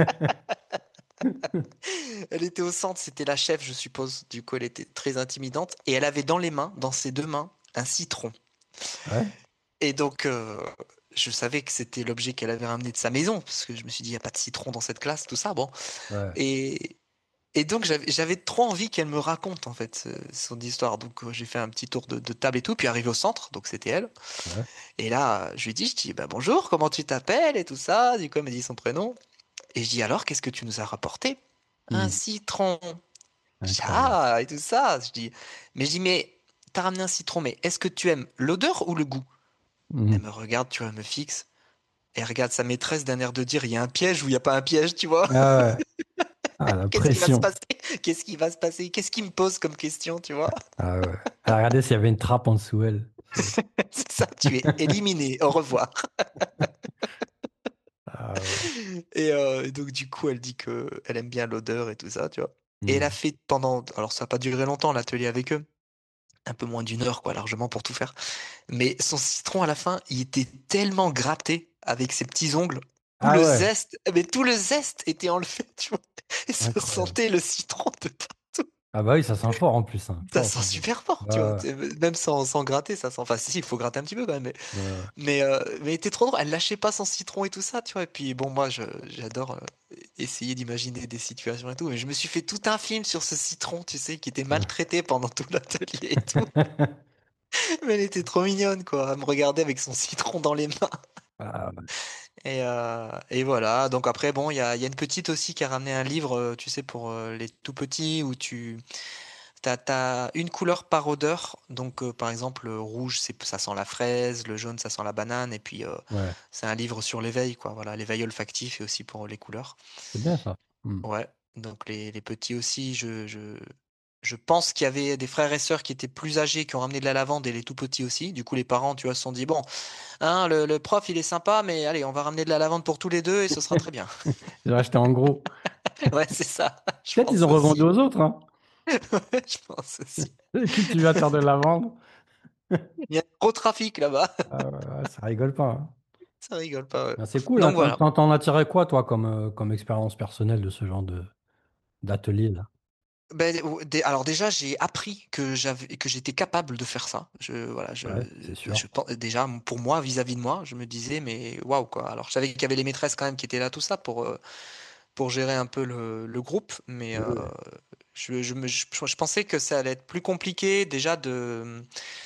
Elle était au centre, c'était la chef, je suppose. Du coup, elle était très intimidante. Et elle avait dans les mains, dans ses deux mains, un citron. Ouais, Et donc, euh, je savais que c'était l'objet qu'elle avait ramené de sa maison, parce que je me suis dit, il n'y a pas de citron dans cette classe, tout ça. Bon. ouais. Et, Et donc j'avais j'avais trop envie qu'elle me raconte en fait euh, son histoire. Donc euh, j'ai fait un petit tour de, de table et tout, puis arrivé au centre, donc c'était elle. Ouais. Et là, euh, je lui dis, je dis, bah bonjour, comment tu t'appelles et tout ça. Du coup, elle m'a dit son prénom. Et je dis, alors, qu'est-ce que tu nous as rapporté? Un Hmm. citron. Je dis, Incroyable. ah, et tout ça. Je dis, mais je dis, mais t'as ramené un citron, mais est-ce que tu aimes l'odeur ou le goût? Elle Hmm. me regarde, tu vois, elle me fixe. Et elle regarde sa maîtresse d'un air de dire, il y a un piège ou il n'y a pas un piège, tu vois? Ah ouais. Ah, la Qu'est-ce qui va se pression. passer? Qu'est-ce qui va se passer? Qu'est-ce qui me pose comme question, tu vois? Ah ouais. Elle a regardé s'il y avait une trappe en dessous elle. C'est- C'est ça, tu es éliminé. Au revoir. Ah ouais. Et, euh, et donc, du coup, elle dit que elle aime bien l'odeur et tout ça, tu vois. Et elle a Hmm. fait pendant, alors ça n'a pas duré longtemps, l'atelier avec eux, un peu moins d'une heure, quoi, largement pour tout faire. Mais son citron, à la fin, il était tellement gratté avec ses petits ongles, tout Ah le ouais. zeste, mais tout le zeste était enlevé, tu vois. Et ça Incroyable. sentait le citron de partout. Ah bah oui, ça sent fort en plus, hein. Ça Fort, sent fort, fort. super fort, tu vois. Ouais, T'sais, même sans, sans gratter, ça sent. Enfin, si, il faut gratter un petit peu quand même. Mais, ouais, ouais. mais, euh, mais elle était trop drôle. Elle lâchait pas son citron et tout ça, tu vois. Et puis, bon, moi, je, j'adore euh, essayer d'imaginer des situations et tout. Mais je me suis fait tout un film sur ce citron, tu sais, qui était Ouais. maltraité pendant tout l'atelier et tout. Mais elle était trop mignonne, quoi. Elle me regardait avec son citron dans les mains. Ah ouais. Et, euh, et voilà. Donc après, bon, il y a, il y a une petite aussi qui a ramené un livre, euh, tu sais, pour euh, les tout petits, où tu t'as, t'as une couleur par odeur. Donc, euh, par exemple, le rouge, c'est, ça sent la fraise, le jaune, ça sent la banane. Et puis, euh, Ouais. c'est un livre sur l'éveil, quoi. Voilà, l'éveil olfactif et aussi pour les couleurs. C'est bien ça. Hmm. Ouais. Donc, les, les petits aussi, je, je, je pense qu'il y avait des frères et sœurs qui étaient plus âgés, qui ont ramené de la lavande et les tout petits aussi. Du coup, les parents, tu vois, se sont dit, bon, hein, le, le prof, il est sympa, mais allez, on va ramener de la lavande pour tous les deux et ce sera très bien. J'ai acheté en gros. Ouais, c'est ça. Je Peut-être ils pense ont revendu aussi. aux autres, hein. Ouais, je pense aussi. Les cultivateurs de lavande. Il y a trop de trafic là-bas. Ah ouais, ouais, ça rigole pas, hein. Ça rigole pas, ouais. Ah, c'est cool, hein. Donc T'en, voilà. t'en- t'en as tiré quoi, toi, comme, euh, comme expérience personnelle de ce genre de d'atelier, là? Ben, ou- dé- alors déjà, j'ai appris que j'avais, que j'étais capable de faire ça. Je, voilà, je, Ouais, c'est sûr. je, pen- déjà, pour moi, vis-à-vis de moi, je me disais, mais waouh, quoi. Alors, je savais qu'il y avait les maîtresses quand même qui étaient là, tout ça, pour, euh, pour gérer un peu le, le groupe, mais Oui, euh, oui. je, je, me- je, je pensais que ça allait être plus compliqué déjà de,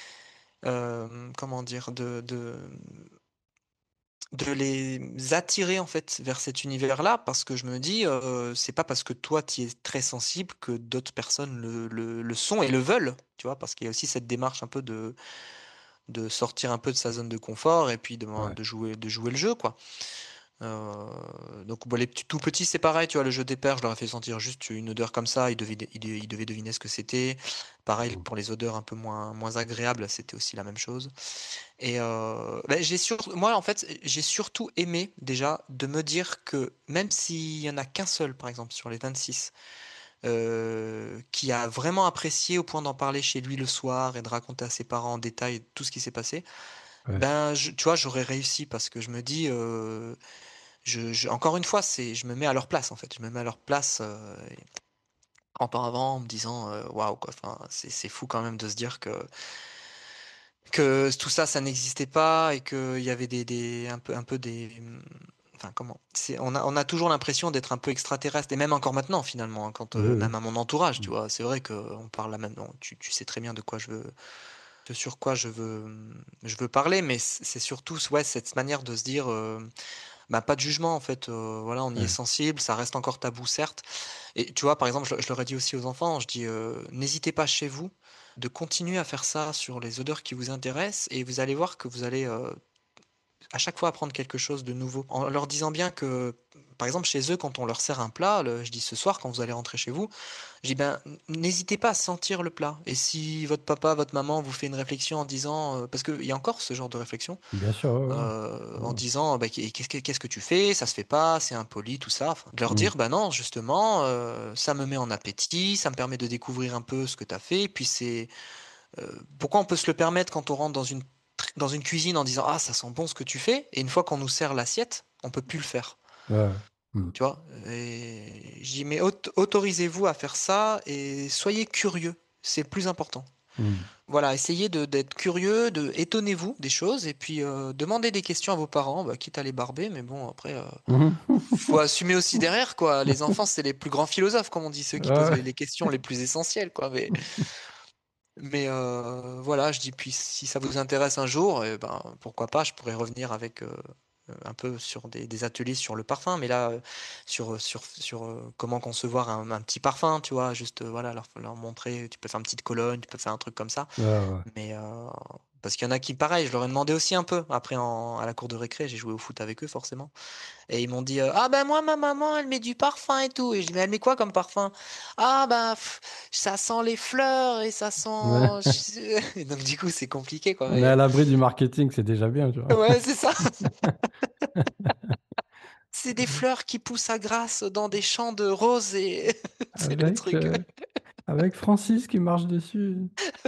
euh, comment dire, de, de, de les attirer en fait vers cet univers-là, parce que je me dis, euh, c'est pas parce que toi tu es très sensible que d'autres personnes le, le, le sont et le veulent, tu vois, parce qu'il y a aussi cette démarche un peu de, de sortir un peu de sa zone de confort et puis de, Ouais. de jouer, de jouer le jeu, quoi. Euh, donc bon, les petits, tout petits, c'est pareil, tu vois, le jeu des pères, je leur ai fait sentir juste une odeur comme ça, ils devaient, ils, devaient ils devaient deviner ce que c'était. Pareil Mm. pour les odeurs un peu moins, moins agréables, c'était aussi la même chose. Et euh, ben, j'ai sur... moi, en fait, j'ai surtout aimé déjà de me dire que même s'il y en a qu'un seul, par exemple, sur les vingt-six, euh, qui a vraiment apprécié au point d'en parler chez lui le soir et de raconter à ses parents en détail tout ce qui s'est passé, Ouais. ben, je- tu vois, j'aurais réussi parce que je me dis, euh, je, je- encore une fois, c'est, je me mets à leur place, en fait. Je me mets à leur place euh, trente ans avant en me disant, euh, waouh, quoi. Enfin, c'est, c'est fou quand même de se dire que que tout ça, ça n'existait pas et qu'il y avait des, des, un peu, un peu des, enfin comment, c'est, on a, on a toujours l'impression d'être un peu extraterrestre et même encore maintenant finalement, hein, quand Oui, euh, oui. même à mon entourage, tu Mm. vois, c'est vrai qu'on parle là maintenant, tu, tu sais très bien de quoi je veux, de sur quoi je veux, je veux parler, mais c'est c'est surtout, ouais, cette manière de se dire, euh, bah, pas de jugement en fait, euh, voilà, on y est Ouais. sensible, ça reste encore tabou certes, et tu vois, par exemple, je, je leur ai dit aussi aux enfants, je dis, euh, n'hésitez pas chez vous de continuer à faire ça sur les odeurs qui vous intéressent et vous allez voir que vous allez euh, à chaque fois apprendre quelque chose de nouveau. En leur disant bien que, par exemple, chez eux, quand on leur sert un plat, le- je dis ce soir, quand vous allez rentrer chez vous, je dis ben, n'hésitez pas à sentir le plat. Et si votre papa, votre maman vous fait une réflexion en disant, euh, parce qu'il y a encore ce genre de réflexion, Bien sûr, ouais, ouais. euh, en Ouais. disant bah, qu'est-ce que, qu'est-ce que tu fais, ça se fait pas, c'est impoli, tout ça. Enfin, de leur Mm. dire, bah non, justement, euh, ça me met en appétit, ça me permet de découvrir un peu ce que tu as fait. Et puis c'est euh, pourquoi on peut se le permettre quand on rentre dans une, tr- dans une cuisine en disant, ah, ça sent bon ce que tu fais, et une fois qu'on nous sert l'assiette, on peut plus le faire. Ouais, ouais. Mm. Tu vois? Et je dis, mais aut- autorisez-vous à faire ça et soyez curieux, c'est le plus important. Mm. Voilà, essayez de d'être curieux, de étonnez-vous des choses et puis euh, demandez des questions à vos parents, bah, quitte à les barber, mais bon, après, euh, Mhm. faut assumer aussi derrière, quoi. Les enfants, c'est les plus grands philosophes, comme on dit, ceux qui posent Ouais. les, les questions les plus essentielles, quoi. Mais, mais euh, voilà, je dis, puis si ça vous intéresse un jour, eh ben, pourquoi pas, je pourrais revenir avec euh, euh, un peu sur des, des ateliers sur le parfum, mais là, euh, sur, sur, sur euh, comment concevoir un, un petit parfum, tu vois, juste, euh, voilà, leur, leur montrer, tu peux faire une petite colonne, tu peux faire un truc comme ça. Ouais, ouais. Mais euh, parce qu'il y en a qui, pareil, je leur ai demandé aussi un peu. Après, en- à la cour de récré, j'ai joué au foot avec eux, forcément. Et ils m'ont dit euh, ah ben moi, ma maman, elle met du parfum et tout. Et je dis mais elle met quoi comme parfum? Ah ben pff, ça sent les fleurs et ça sent. Ouais. Et donc du coup, c'est compliqué quoi. On est à Mais l'abri du marketing, c'est déjà bien, tu vois. ouais, c'est ça. C'est des fleurs qui poussent à Grasse dans des champs de roses et c'est le Avec, truc. euh, avec Francis qui marche dessus.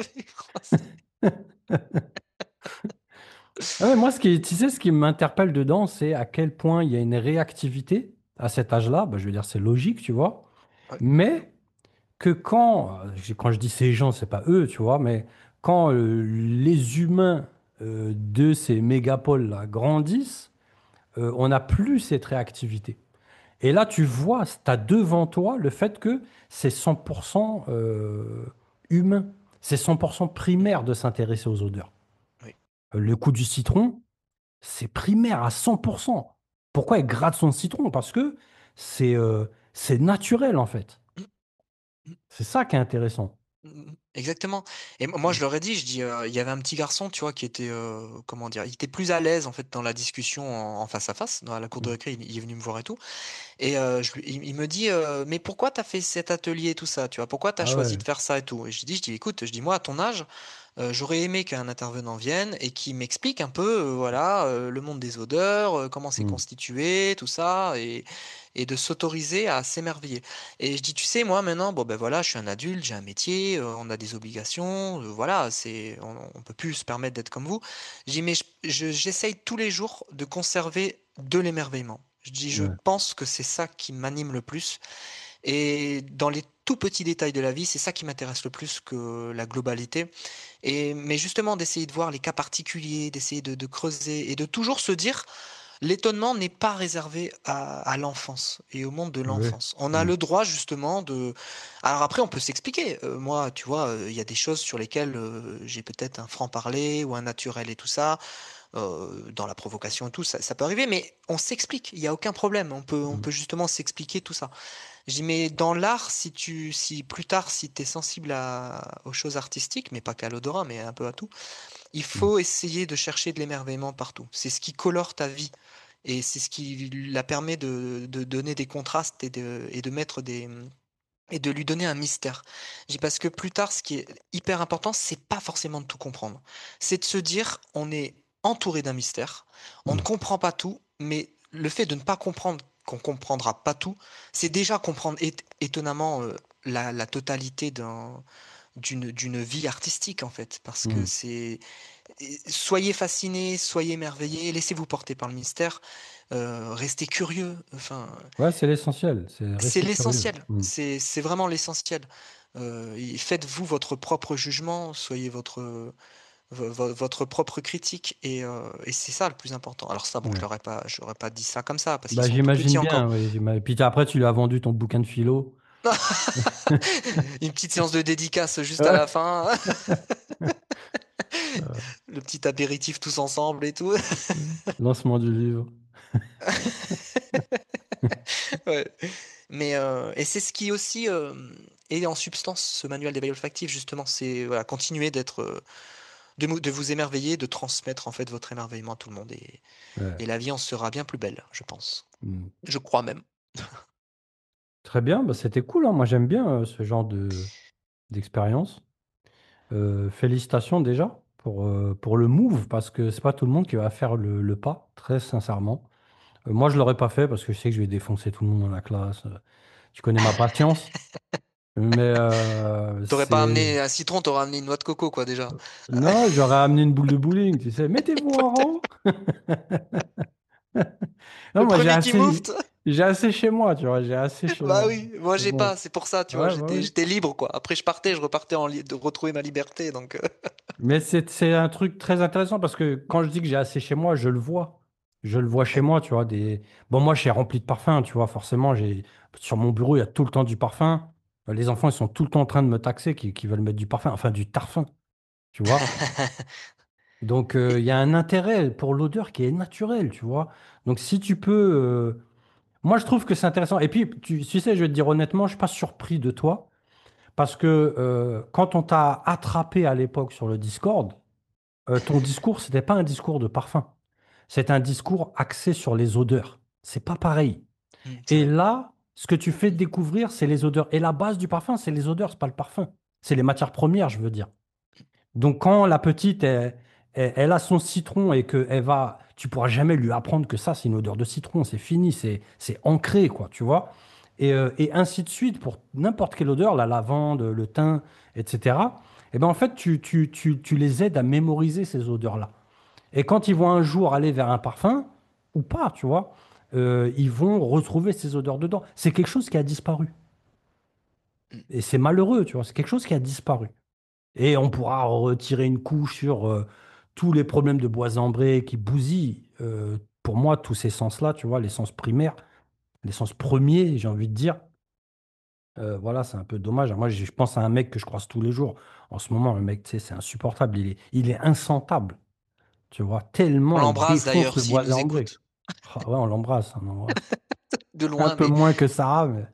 Ah ouais, moi, ce qui, tu sais, ce qui m'interpelle dedans, c'est à quel point il y a une réactivité à cet âge-là. Bah, je veux dire, c'est logique, tu vois. Ouais. Mais que quand, euh, quand je dis ces gens, c'est pas eux, tu vois, mais quand euh, les humains euh, de ces mégapoles-là grandissent, euh, on n'a plus cette réactivité. Et là, tu vois, tu as devant toi le fait que c'est cent pour cent euh, humain. C'est cent pour cent primaire de s'intéresser aux odeurs. Oui. Euh, Le coup du citron, c'est primaire à cent pour cent. Pourquoi il gratte son citron? Parce que c'est euh, c'est naturel, en fait. C'est ça qui est intéressant. Mmh. Exactement et mo moi je leur ai dit, je dis, heu, il y avait un petit garçon, tu vois, qui était, heu, comment dire? Il était plus à l'aise, en fait, dans la discussion en en face à face, dans la cour de Mm. récré, il il est venu me voir et tout et heu, je lui il il me dit, heu: «Mais pourquoi tu as fait cet atelier et tout ça?» Tu vois? «Pourquoi tu as Ah choisi ouais. de faire ça et tout?» et je lui dis je dis: «Écoute», je dis: «Moi, à ton âge, heu, j'aurais aimé qu'un intervenant vienne et qui m'explique un peu, heu, voilà, heu, le monde des odeurs, heu, comment c'est Mm. constitué, tout ça et et de s'autoriser à s'émerveiller» et je dis: «Tu sais, moi, maintenant, bon, ben, voilà, je suis un adulte, j'ai un métier, heu, on a des obligations, heu, voilà, c'est on on peut plus se permettre d'être comme vous». Je dis: «Mais je je j'essaye tous les jours de conserver de l'émerveillement». Je dis: «Je Ouais. pense que c'est ça qui m'anime le plus et dans les tout petits détails de la vie, c'est ça qui m'intéresse le plus que la globalité» et mais justement d'essayer de voir les cas particuliers, d'essayer de de creuser et de toujours se dire: «L'étonnement n'est pas réservé à à l'enfance et au monde de Ouais. l'enfance». On a Mm. le droit justement de alors après on peut s'expliquer, heu, moi tu vois, heu, il y a des choses sur lesquelles, heu, j'ai peut-être un franc-parler ou un naturel et tout ça, heu, dans la provocation et tout, ça ça peut arriver, mais on s'explique, il y a aucun problème. On peut on Mm. peut justement s'expliquer tout ça. Je dis: «Mais dans l'art, si tu si plus tard, si tu es sensible à aux choses artistiques, mais pas qu'à l'odorat, mais un peu à tout, il Mm. faut essayer de chercher de l'émerveillement partout. C'est ce qui colore ta vie et c'est ce qui la permet de de donner des contrastes et de et de mettre des, mmh et de lui donner un mystère. Je dis parce que plus tard, ce qui est hyper important, c'est pas forcément de tout comprendre. C'est de se dire: «On est entouré d'un mystère, on ne Mm. comprend pas tout», mais le fait de ne pas comprendre qu'on comprendra pas tout, c'est déjà comprendre ét étonnamment, heu, la la totalité d'un d'une d'une vie artistique, en fait. Parce que Mm. c'est et soyez fascinés, soyez émerveillés, laissez-vous porter par le mystère, heu, restez curieux, enfin, Ouais, c'est l'essentiel, c'est c'est rester curieux. l'essentiel, Mm. c'est c'est vraiment l'essentiel. Heu, et faites-vous votre propre jugement, soyez votre, heu, vo vo votre propre critique et heu, et c'est ça le plus important. Alors ça, bon, je Ouais. leur ai pas je leur ai pas dit ça comme ça parce qu'ils Bah, sont tout petits j'imagine encore. bien, oui. j'ima- Puis après, tu lui as vendu ton bouquin de philo. Une petite séance de dédicace juste à Ouais. la fin, Euh, le petit apéritif tous ensemble et tout. Lancement du livre. Ouais. Mais heu et c'est ce qui aussi, hem, est en substance ce manuel d'éveil olfactif justement, c'est voilà, continuer d'être, heu, de mou de vous émerveiller, de transmettre en fait votre émerveillement à tout le monde et Ouais. et la vie en sera bien plus belle, je pense. Mm. Je crois même. Très bien, bah, c'était cool, hein. Moi, j'aime bien euh, ce genre de d'expérience. Euh, félicitations déjà pour, euh, pour le move, parce que c'est pas tout le monde qui va faire le, le pas, très sincèrement. Euh, moi, je l'aurais pas fait parce que je sais que je vais défoncer tout le monde dans la classe. Euh, Tu connais ma patience, mais euh, Tu pas c'est... amené un citron, tu amené une noix de coco quoi déjà. Non, j'aurais amené une boule de bowling, tu sais. Mettez-vous en rang. Non, Le moi, j'ai premier qui assez, moufte. J'ai assez chez moi, tu vois, j'ai assez chez Bah moi. oui, moi C'est j'ai bon. pas, c'est pour ça, tu vois, Ouais, bah j'étais oui. j'étais libre quoi. Après je partais, je repartais en li- de retrouver ma liberté donc euh, Mais c'est c'est un truc très intéressant parce que quand je dis que j'ai assez chez moi, je le vois. Je le vois chez ouais. moi, tu vois. Des... Bon, moi, je suis rempli de parfums, tu vois. Forcément, j'ai sur mon bureau, il y a tout le temps du parfum. Les enfants, ils sont tout le temps en train de me taxer, qui, qui veulent mettre du parfum, enfin du tarfum, tu vois. Donc, euh, Et- il y a un intérêt pour l'odeur qui est naturel, tu vois. Donc, si tu peux. euh, Moi, je trouve que c'est intéressant. Et puis, tu, tu sais, je vais te dire honnêtement, je suis pas surpris de toi. Parce que euh, quand on t'a attrapé à l'époque sur le Discord, euh, ton discours, c'était pas un discours de parfum. C'est un discours axé sur les odeurs. C'est pas pareil. Hmm, c'est Et vrai. là, ce que tu fais découvrir, c'est les odeurs. Et la base du parfum, c'est les odeurs, c'est pas le parfum. C'est les matières premières, je veux dire. Donc quand la petite, elle, elle- elle a son citron et que elle va, tu pourras jamais lui apprendre que ça, c'est une odeur de citron, c'est fini, c'est c'est ancré, quoi, tu vois. Et, euh, et ainsi de suite pour n'importe quelle odeur, la lavande, le thym, et cetera. Et ben en fait, tu, tu, tu, tu les aides à mémoriser ces odeurs-là. Et quand ils vont un jour aller vers un parfum, ou pas, tu vois, euh, ils vont retrouver ces odeurs dedans. C'est quelque chose qui a disparu. Hmm. Et c'est malheureux, tu vois, c'est quelque chose qui a disparu. Et on pourra retirer une couche sur euh, tous les problèmes de bois ambré qui bousillent, euh, pour moi, tous ces sens-là, tu vois, les sens primaires, les sens premiers, j'ai envie de dire. Euh, voilà, c'est un peu dommage. Moi, je je pense à un mec que je croise tous les jours. En ce moment, le mec, tu sais, c'est insupportable. Il est, il est insentable, tu vois, On tellement il l'embrasse défonce d'ailleurs le s'il bois nous ambré. écoute Ah ouais, on l'embrasse, on l'embrasse. de Un loin, peu mais moins que Sarah, mais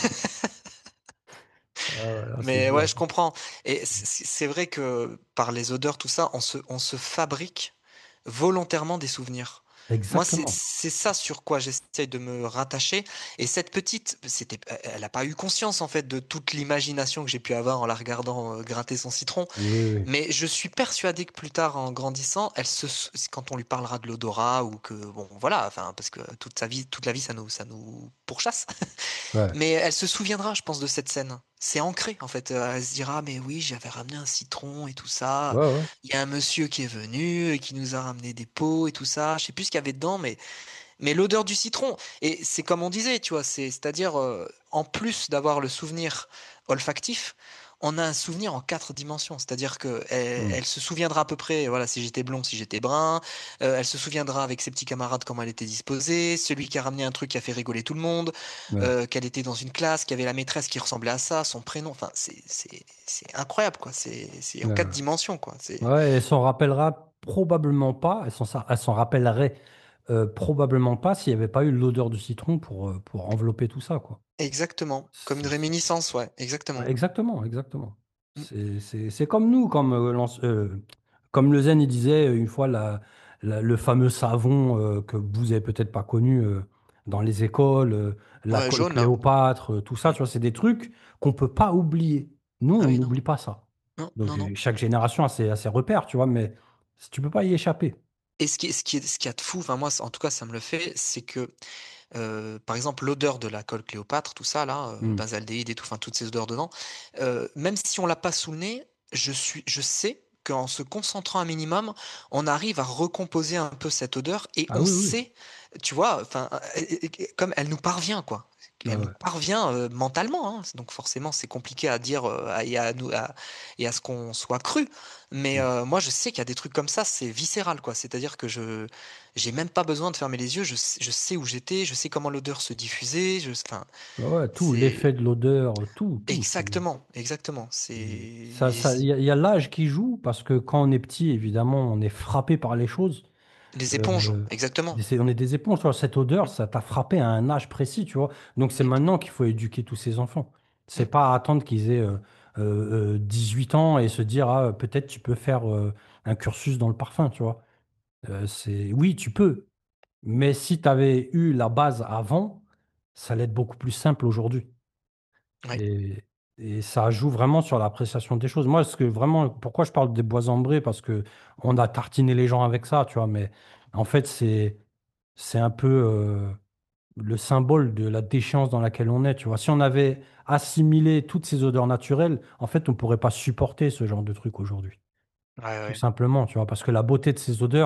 ah ouais, là, c'est mais ouais, dur. je comprends. Et c'est c'est vrai que par les odeurs, tout ça, on se on se fabrique volontairement des souvenirs. Moi, c'est Exactement. c'est ça sur quoi j'essaye de me rattacher. Et cette petite, c'était, elle n'a pas eu conscience en fait de toute l'imagination que j'ai pu avoir en la regardant euh, gratter son citron. Oui, oui. Mais je suis persuadé que plus tard, en grandissant, elle se, sou- quand on lui parlera de l'odorat ou que, bon, voilà, enfin, parce que toute sa vie, toute la vie, ça nous, ça nous pourchasse. Ouais, Mais elle se souviendra, je pense, de cette scène. C'est ancré, en fait. Euh, Elle se dira, mais oui, j'avais ramené un citron et tout ça. ouais, ouais. Il y a un monsieur qui est venu et qui nous a ramené des pots et tout ça. Je sais plus ce qu'il y avait dedans, mais, mais l'odeur du citron. Et c'est comme on disait, tu vois, c'est, c'est-à-dire, euh, en plus d'avoir le souvenir olfactif, on a un souvenir en quatre dimensions. C'est-à-dire que elle, Hmm. elle se souviendra à peu près, voilà, si j'étais blond, si j'étais brun. Euh, elle se souviendra avec ses petits camarades comment elle était disposée. Celui qui a ramené un truc qui a fait rigoler tout le monde. Ouais. Euh, qu'elle était dans une classe, qu'il y avait la maîtresse qui ressemblait à ça, son prénom. Enfin, c'est, c'est, c'est incroyable, quoi. C'est, c'est en Ouais, quatre ouais. dimensions, quoi. C'est Ouais, elle s'en rappellera probablement pas, elle s'en elle s'en rappellerait euh, probablement pas s'il n'y avait pas eu l'odeur du citron pour, euh, pour envelopper tout ça, quoi. exactement. Comme une C'est- c'est- réminiscence, ouais. ouais, Exactement. exactement, exactement. Mm. C'est c'est- c'est comme nous, comme, euh, l'anci- euh, comme le Zen il disait euh, une fois, la, la- le fameux savon euh, que vous avez peut-être pas connu euh, dans les écoles, euh, la Ouais, colle jaune, là. Cléopâtre, euh, tout ça, Mm. tu vois, c'est des trucs qu'on peut pas oublier. Nous, Ah on oui, non. n'oublie pas ça. Non, Donc, non, non. euh, chaque génération a ses, a ses repères, tu vois, mais tu peux pas y échapper. Et ce qui est, ce qui est, ce qui a de fou, enfin moi, en tout cas, ça me le fait, c'est que, euh, par exemple, l'odeur de la colle Cléopâtre, tout ça, là, euh, Hmm. benzaldéhyde et tout, enfin, toutes ces odeurs dedans, euh, même si on l'a pas sous le nez, je suis, je sais qu'en se concentrant un minimum, on arrive à recomposer un peu cette odeur et Ah on oui, oui. sait, tu vois, enfin, euh, euh, comme elle nous parvient, quoi. Ouais, Elle nous ouais. parvient euh, mentalement, hein. Donc forcément, c'est compliqué à dire euh, à- et à nous à- et à ce qu'on soit cru. Mais Hmm. euh, moi, je sais qu'il y a des trucs comme ça, c'est viscéral, quoi. C'est-à-dire que je, j'ai même pas besoin de fermer les yeux. Je, sais- je sais où j'étais, je sais comment l'odeur se diffusait. Je, enfin, Ouais, ouais, tout, c'est l'effet de l'odeur, tout, tout. c'est- exactement, exactement. C'est c'est- Ça, et ça, il y a, il y a l'âge qui joue, parce que quand on est petit, évidemment, on est frappé par les choses. les éponges, Euh, exactement. c'est- on est des éponges, tu vois. Cette odeur, Mm, ça t'a frappé à un âge précis, tu vois. Donc c'est mm, maintenant qu'il faut éduquer tous ces enfants. C'est mm. pas attendre qu'ils aient euh, euh, euh, dix-huit ans et se dire, ah, peut-être tu peux faire euh, un cursus dans le parfum, tu vois. Euh, c'est... Oui, tu peux. Mais si tu avais eu la base avant, ça allait être beaucoup plus simple aujourd'hui. Ouais, Et, et ça joue vraiment sur l'appréciation des choses. Moi, ce que vraiment, pourquoi je parle des bois ambrés? Parce que on a tartiné les gens avec ça, tu vois. Mais en fait, c'est c'est un peu euh, le symbole de la déchéance dans laquelle on est, tu vois. Si on avait assimilé toutes ces odeurs naturelles, en fait, on pourrait pas supporter ce genre de truc aujourd'hui. ouais, Tout ouais. simplement, tu vois, parce que la beauté de ces odeurs.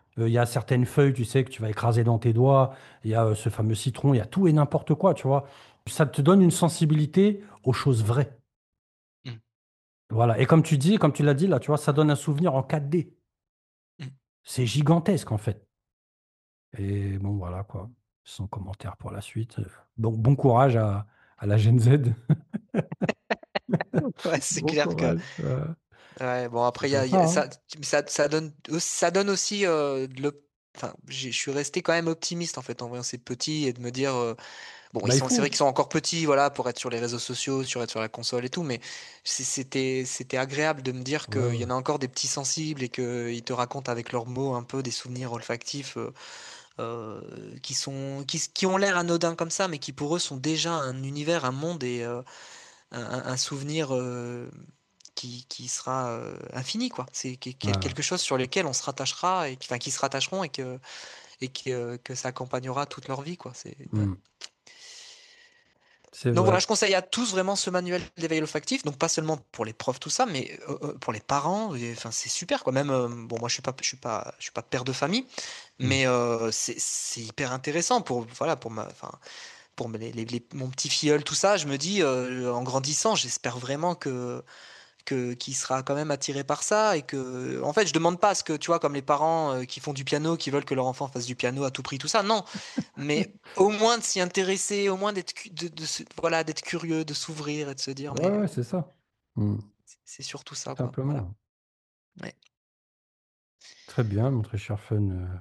Euh, Il y a certaines feuilles, tu sais, que tu vas écraser dans tes doigts. Il y a euh, ce fameux citron. Il y a tout et n'importe quoi, tu vois. Ça te donne une sensibilité aux choses vraies. Mm. Voilà. Et comme tu dis, comme tu l'as dit là, tu vois, ça donne un souvenir en quatre D. Mm. C'est gigantesque en fait. Et bon, voilà quoi. Sans commentaire pour la suite. Donc, bon courage à, à la Gen Z. Ouais, c'est Bon clair que. courage. Euh, Ouais, bon, c'est après, il y comme a, il ça, y a- hein. ça, ça, ça donne, aussi- ça donne aussi euh, de l'op- Enfin, j'ai- je suis resté quand même optimiste en fait en voyant ces petits et de me dire euh, bon, ils Bah, il sont, c'est vrai faut. qu'ils sont encore petits, voilà, pour être sur les réseaux sociaux, sur être sur la console et tout, mais c'est- c'était, c'était agréable de me dire Ouais, qu'il y ouais. en a encore des petits sensibles et qu'ils te racontent avec leurs mots un peu des souvenirs olfactifs euh, euh, qui sont, qui, qui ont l'air anodins comme ça, mais qui pour eux sont déjà un univers, un monde et euh, un, un- un souvenir euh, qui, qui sera euh, infini, quoi. C'est que- que- Ouais. quelque chose sur lequel on se rattachera et qui- enfin, qui se rattacheront et que, et que, que ça accompagnera toute leur vie, quoi. C'est, ouais. Hmm. C'est Donc voilà, vrai. je conseille à tous vraiment ce manuel d'éveil olfactif, donc pas seulement pour les profs tout ça, mais euh, euh, pour les parents. Et, enfin, c'est super quoi. Même euh, bon, moi je suis pas, je suis pas, je suis pas père de famille, Hmm. mais euh, c'est c'est hyper intéressant pour voilà pour ma, enfin pour mes- les, les- mon petit filleul tout ça. Je me dis euh, en grandissant, j'espère vraiment que que qui sera quand même attiré par ça et que en fait je demande pas à ce que tu vois comme les parents euh, qui font du piano qui veulent que leur enfant fasse du piano à tout prix tout ça non mais au moins de s'y intéresser au moins d'être cu- de, de se- voilà d'être curieux de s'ouvrir et de se dire Ouais, mais ouais, euh, c'est ça. Hmm. c'est surtout ça quoi voilà. Simplement. Ouais. Très bien, mon très cher Fun. Euh,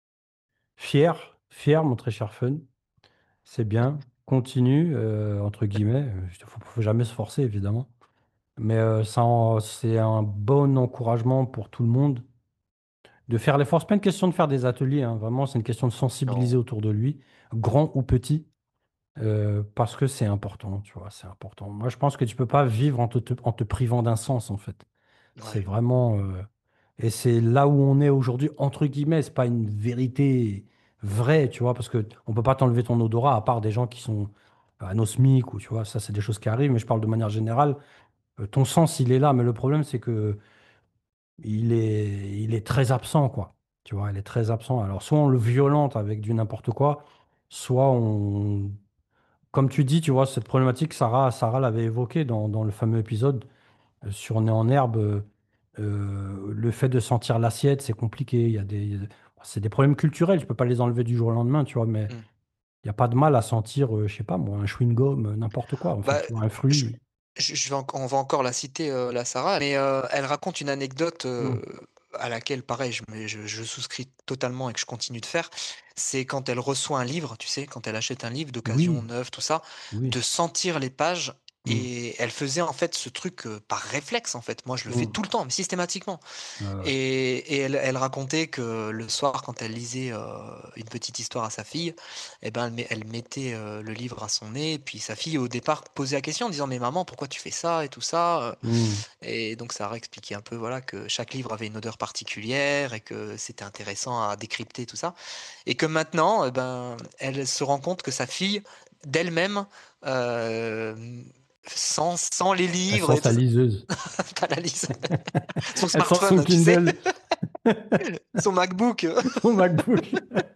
Fier, fier, mon très cher Fun. C'est bien. Continue, euh, entre guillemets. Il ne faut, faut jamais se forcer, évidemment. Mais euh, ça en- c'est un bon encouragement pour tout le monde de faire l'effort. C'est pas une question de faire des ateliers, hein. Vraiment, c'est une question de sensibiliser Non. autour de lui, grand ou petit, euh, parce que c'est important, tu vois, c'est important. Moi, je pense que tu peux pas vivre en te, te- en te privant d'un sens, en fait. C'est Ouais. vraiment... euh, et c'est là où on est aujourd'hui, entre guillemets, c'est pas une vérité vraie, tu vois, parce que on peut pas t'enlever ton odorat, à part des gens qui sont anosmiques, ou tu vois, ça, c'est des choses qui arrivent, mais je parle de manière générale. Euh, ton sens, il est là, mais le problème, c'est que il est, il est très absent, quoi. Tu vois, il est très absent. Alors, soit on le violente avec du n'importe quoi, soit on... Comme tu dis, tu vois, cette problématique, Sarah, Sarah l'avait évoquée dans, dans le fameux épisode euh, sur Né en herbe. Euh, euh, le fait de sentir l'assiette, c'est compliqué. Il y a des, il y a- c'est des problèmes culturels. Je peux pas les enlever du jour au lendemain, tu vois, mais Mm. il n'y a pas de mal à sentir, euh, je sais pas moi, un chewing-gum, euh, n'importe quoi, en fait, Bah, tu vois, un je, fruit. je- je vais en- on va encore la citer, euh, la Sarah, mais euh, elle raconte une anecdote Mm. euh, à laquelle, pareil, je, me- je, je souscris totalement et que je continue de faire. C'est quand elle reçoit un livre, tu sais, quand elle achète un livre d'occasion, Oui, neuf, tout ça, oui. de sentir les pages. Mm. Et elle faisait en fait ce truc euh, par réflexe, en fait. Moi, je le fais Mm. tout le temps, mais systématiquement. Euh, Et, et elle, elle racontait que le soir, quand elle lisait euh, une petite histoire à sa fille, eh ben, elle, met- elle mettait euh, le livre à son nez, puis sa fille, au départ, posait la question en disant, mais maman, pourquoi tu fais ça et tout ça? euh. mm. Et donc, ça a expliqué un peu, voilà, que chaque livre avait une odeur particulière et que c'était intéressant à décrypter tout ça. Et que maintenant, eh ben, elle se rend compte que sa fille, d'elle-même, euh, sans, sans les Elle livres sent et tout sa ça, liseuse. pas la lise, son Elle sent son smartphone, tu sais, Kindle, son MacBook. son MacBook.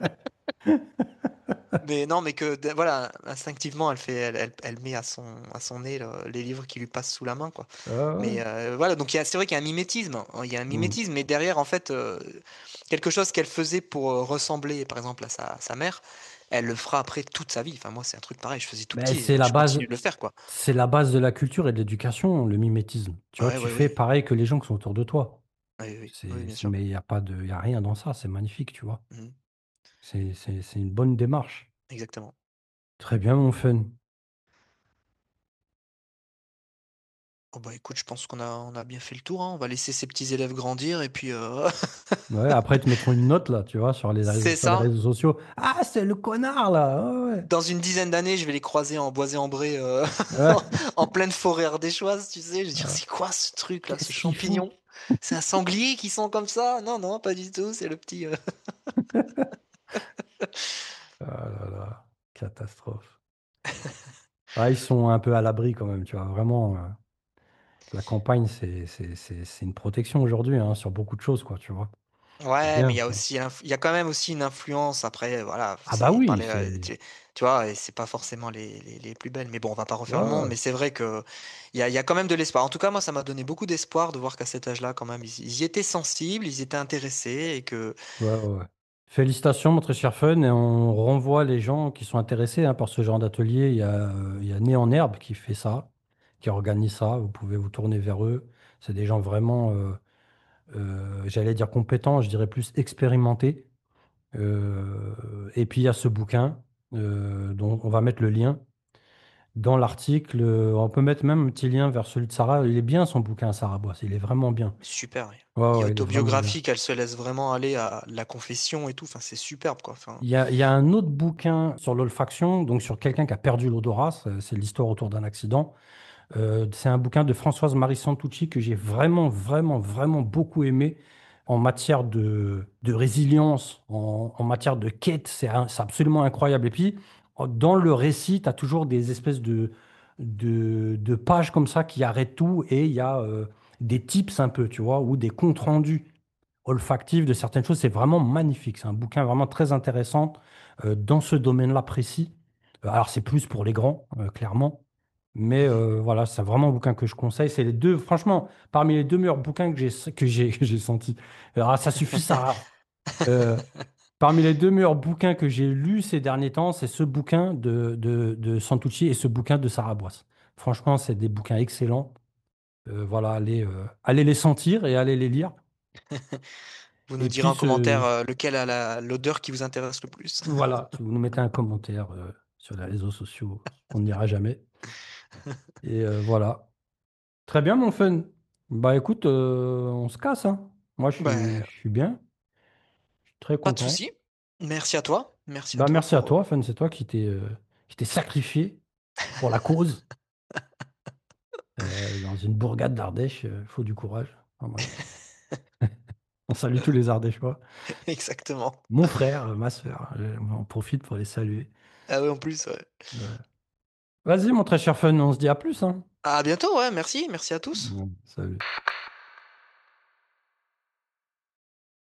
Mais non, mais que d- voilà, instinctivement, elle fait, elle, elle, elle met à son, à son nez le- les livres qui lui passent sous la main, quoi. Ah ouais. Mais euh, voilà, donc il y a- c'est vrai qu'il y a un mimétisme, hein. Il y a un Mm. mimétisme, mais derrière, en fait, euh, quelque chose qu'elle faisait pour euh, ressembler, par exemple, à sa, sa mère, elle le fera après toute sa vie. Enfin, moi, c'est un truc pareil, je faisais tout Mais petit, c'est et la je continue base, de le faire, quoi. c'est la base de la culture et de l'éducation, le mimétisme. Tu vois, Ouais, tu ouais, fais oui. pareil que les gens qui sont autour de toi. Oui, oui, oui, C'est, bien c'est- sûr. mais il n'y a pas de, il y a rien dans ça. C'est magnifique, tu vois. Mhm, C'est, c'est, c'est une bonne démarche. exactement. Très bien, mon fun. Oh bah écoute, je pense qu'on a, on a bien fait le tour, hein. On va laisser ces petits élèves grandir, et puis euh, Ouais, après, ils te mettront une note, là, tu vois, sur les réseaux, c'est sur les ça. réseaux sociaux. Ah, c'est le connard, là. Ouais, ouais. Dans une dizaine d'années, je vais les croiser en boisé-en-bray euh, Ouais. en pleine forêt ardéchoise, tu sais. Je vais dire, Ah, c'est quoi ce truc-là, ce qu'est-ce qu'il fout? champignon? C'est un sanglier qui sent comme ça? Non, non, pas du tout, c'est le petit. euh, Ah là là, catastrophe. Ah, ils sont un peu à l'abri quand même, tu vois. Vraiment, euh, la campagne, c'est c'est- c'est- c'est une protection aujourd'hui hein, sur beaucoup de choses, quoi, tu vois. C'est Ouais, mais il bien y a ça. aussi, inf- il y a quand même aussi une influence. Après, voilà, Ah bah c'est oui, parler, euh, c'est... tu, tu vois, et c'est pas forcément les, les, les plus belles. Mais bon, on va pas refaire Ouais, le monde. ouais. Mais c'est vrai que il y a, il y a quand même de l'espoir. En tout cas, moi, ça m'a donné beaucoup d'espoir de voir qu'à cet âge-là, quand même, ils, ils y étaient sensibles, ils étaient intéressés et que Ouais, ouais, ouais. Félicitations, mon très cher Fun, et on renvoie les gens qui sont intéressés hein, par ce genre d'atelier. Il y a, euh, il y a Né en Herbe qui fait ça, qui organise ça. Vous pouvez vous tourner vers eux. C'est des gens vraiment, euh, euh, j'allais dire compétents, je dirais plus expérimentés. Euh, et puis il y a ce bouquin, euh, dont on va mettre le lien dans l'article. Euh, On peut mettre même un petit lien vers celui de Sarah. Il est bien son bouquin, Sarah Boisse. Il est vraiment bien. super. Ouais, Il est ouais, il est vraiment bien. autobiographique, elle se laisse vraiment aller à la confession et tout. Enfin, c'est superbe, quoi. Enfin, Il y a, il y a un autre bouquin sur l'olfaction, donc sur quelqu'un qui a perdu l'odorat. C'est c'est l'histoire autour d'un accident. Euh, c'est un bouquin de Françoise Marie Santucci que j'ai vraiment, vraiment, vraiment beaucoup aimé en matière de, de résilience, en, en matière de quête. C'est un- c'est absolument incroyable. Et puis, en- dans le récit, tu as toujours des espèces de, de, de pages comme ça qui arrêtent tout et il y a euh, des tips un peu, tu vois, ou des comptes rendus olfactifs de certaines choses. C'est vraiment magnifique. C'est un bouquin vraiment très intéressant euh, dans ce domaine-là précis. Euh, Alors, c'est plus pour les grands, euh, clairement. Mais mhm. euh, voilà, c'est vraiment un bouquin que je conseille. C'est les deux, franchement, parmi les deux meilleurs bouquins que j'ai que j'ai que j'ai sentis. Alors, ça suffit, Sarah. Euh, Parmi les deux meilleurs bouquins que j'ai lus ces derniers temps, c'est ce bouquin de, de, de Santucci et ce bouquin de Sarah Boisse. Franchement, c'est des bouquins excellents. Euh, voilà, allez, euh, allez les sentir et allez les lire. Vous nous Et direz puis, en commentaire ce, euh, lequel a la- l'odeur qui vous intéresse le plus. voilà, si vous nous mettez un commentaire euh, sur les réseaux sociaux, on n'ira jamais. Et euh, voilà. Très bien, mon fun. Bah écoute, euh, on se casse, hein. Moi, je suis, Ben, je suis bien, je suis très pas de content. souci. Merci à toi. Merci à Bah toi merci à pour. toi, Fun, c'est toi qui t'es euh, qui t'es sacrifié pour la cause. Euh, dans une bourgade d'Ardèche, il faut du courage. Enfin, bref. On salue tous les Ardéchois. Exactement. Mon frère, euh, ma soeur, on en profite pour les saluer. Ah oui, en plus, ouais. Ouais. Vas-y, mon très cher Fun, on se dit à plus, hein. À bientôt, ouais. Merci. Merci à tous. Ouais, salut.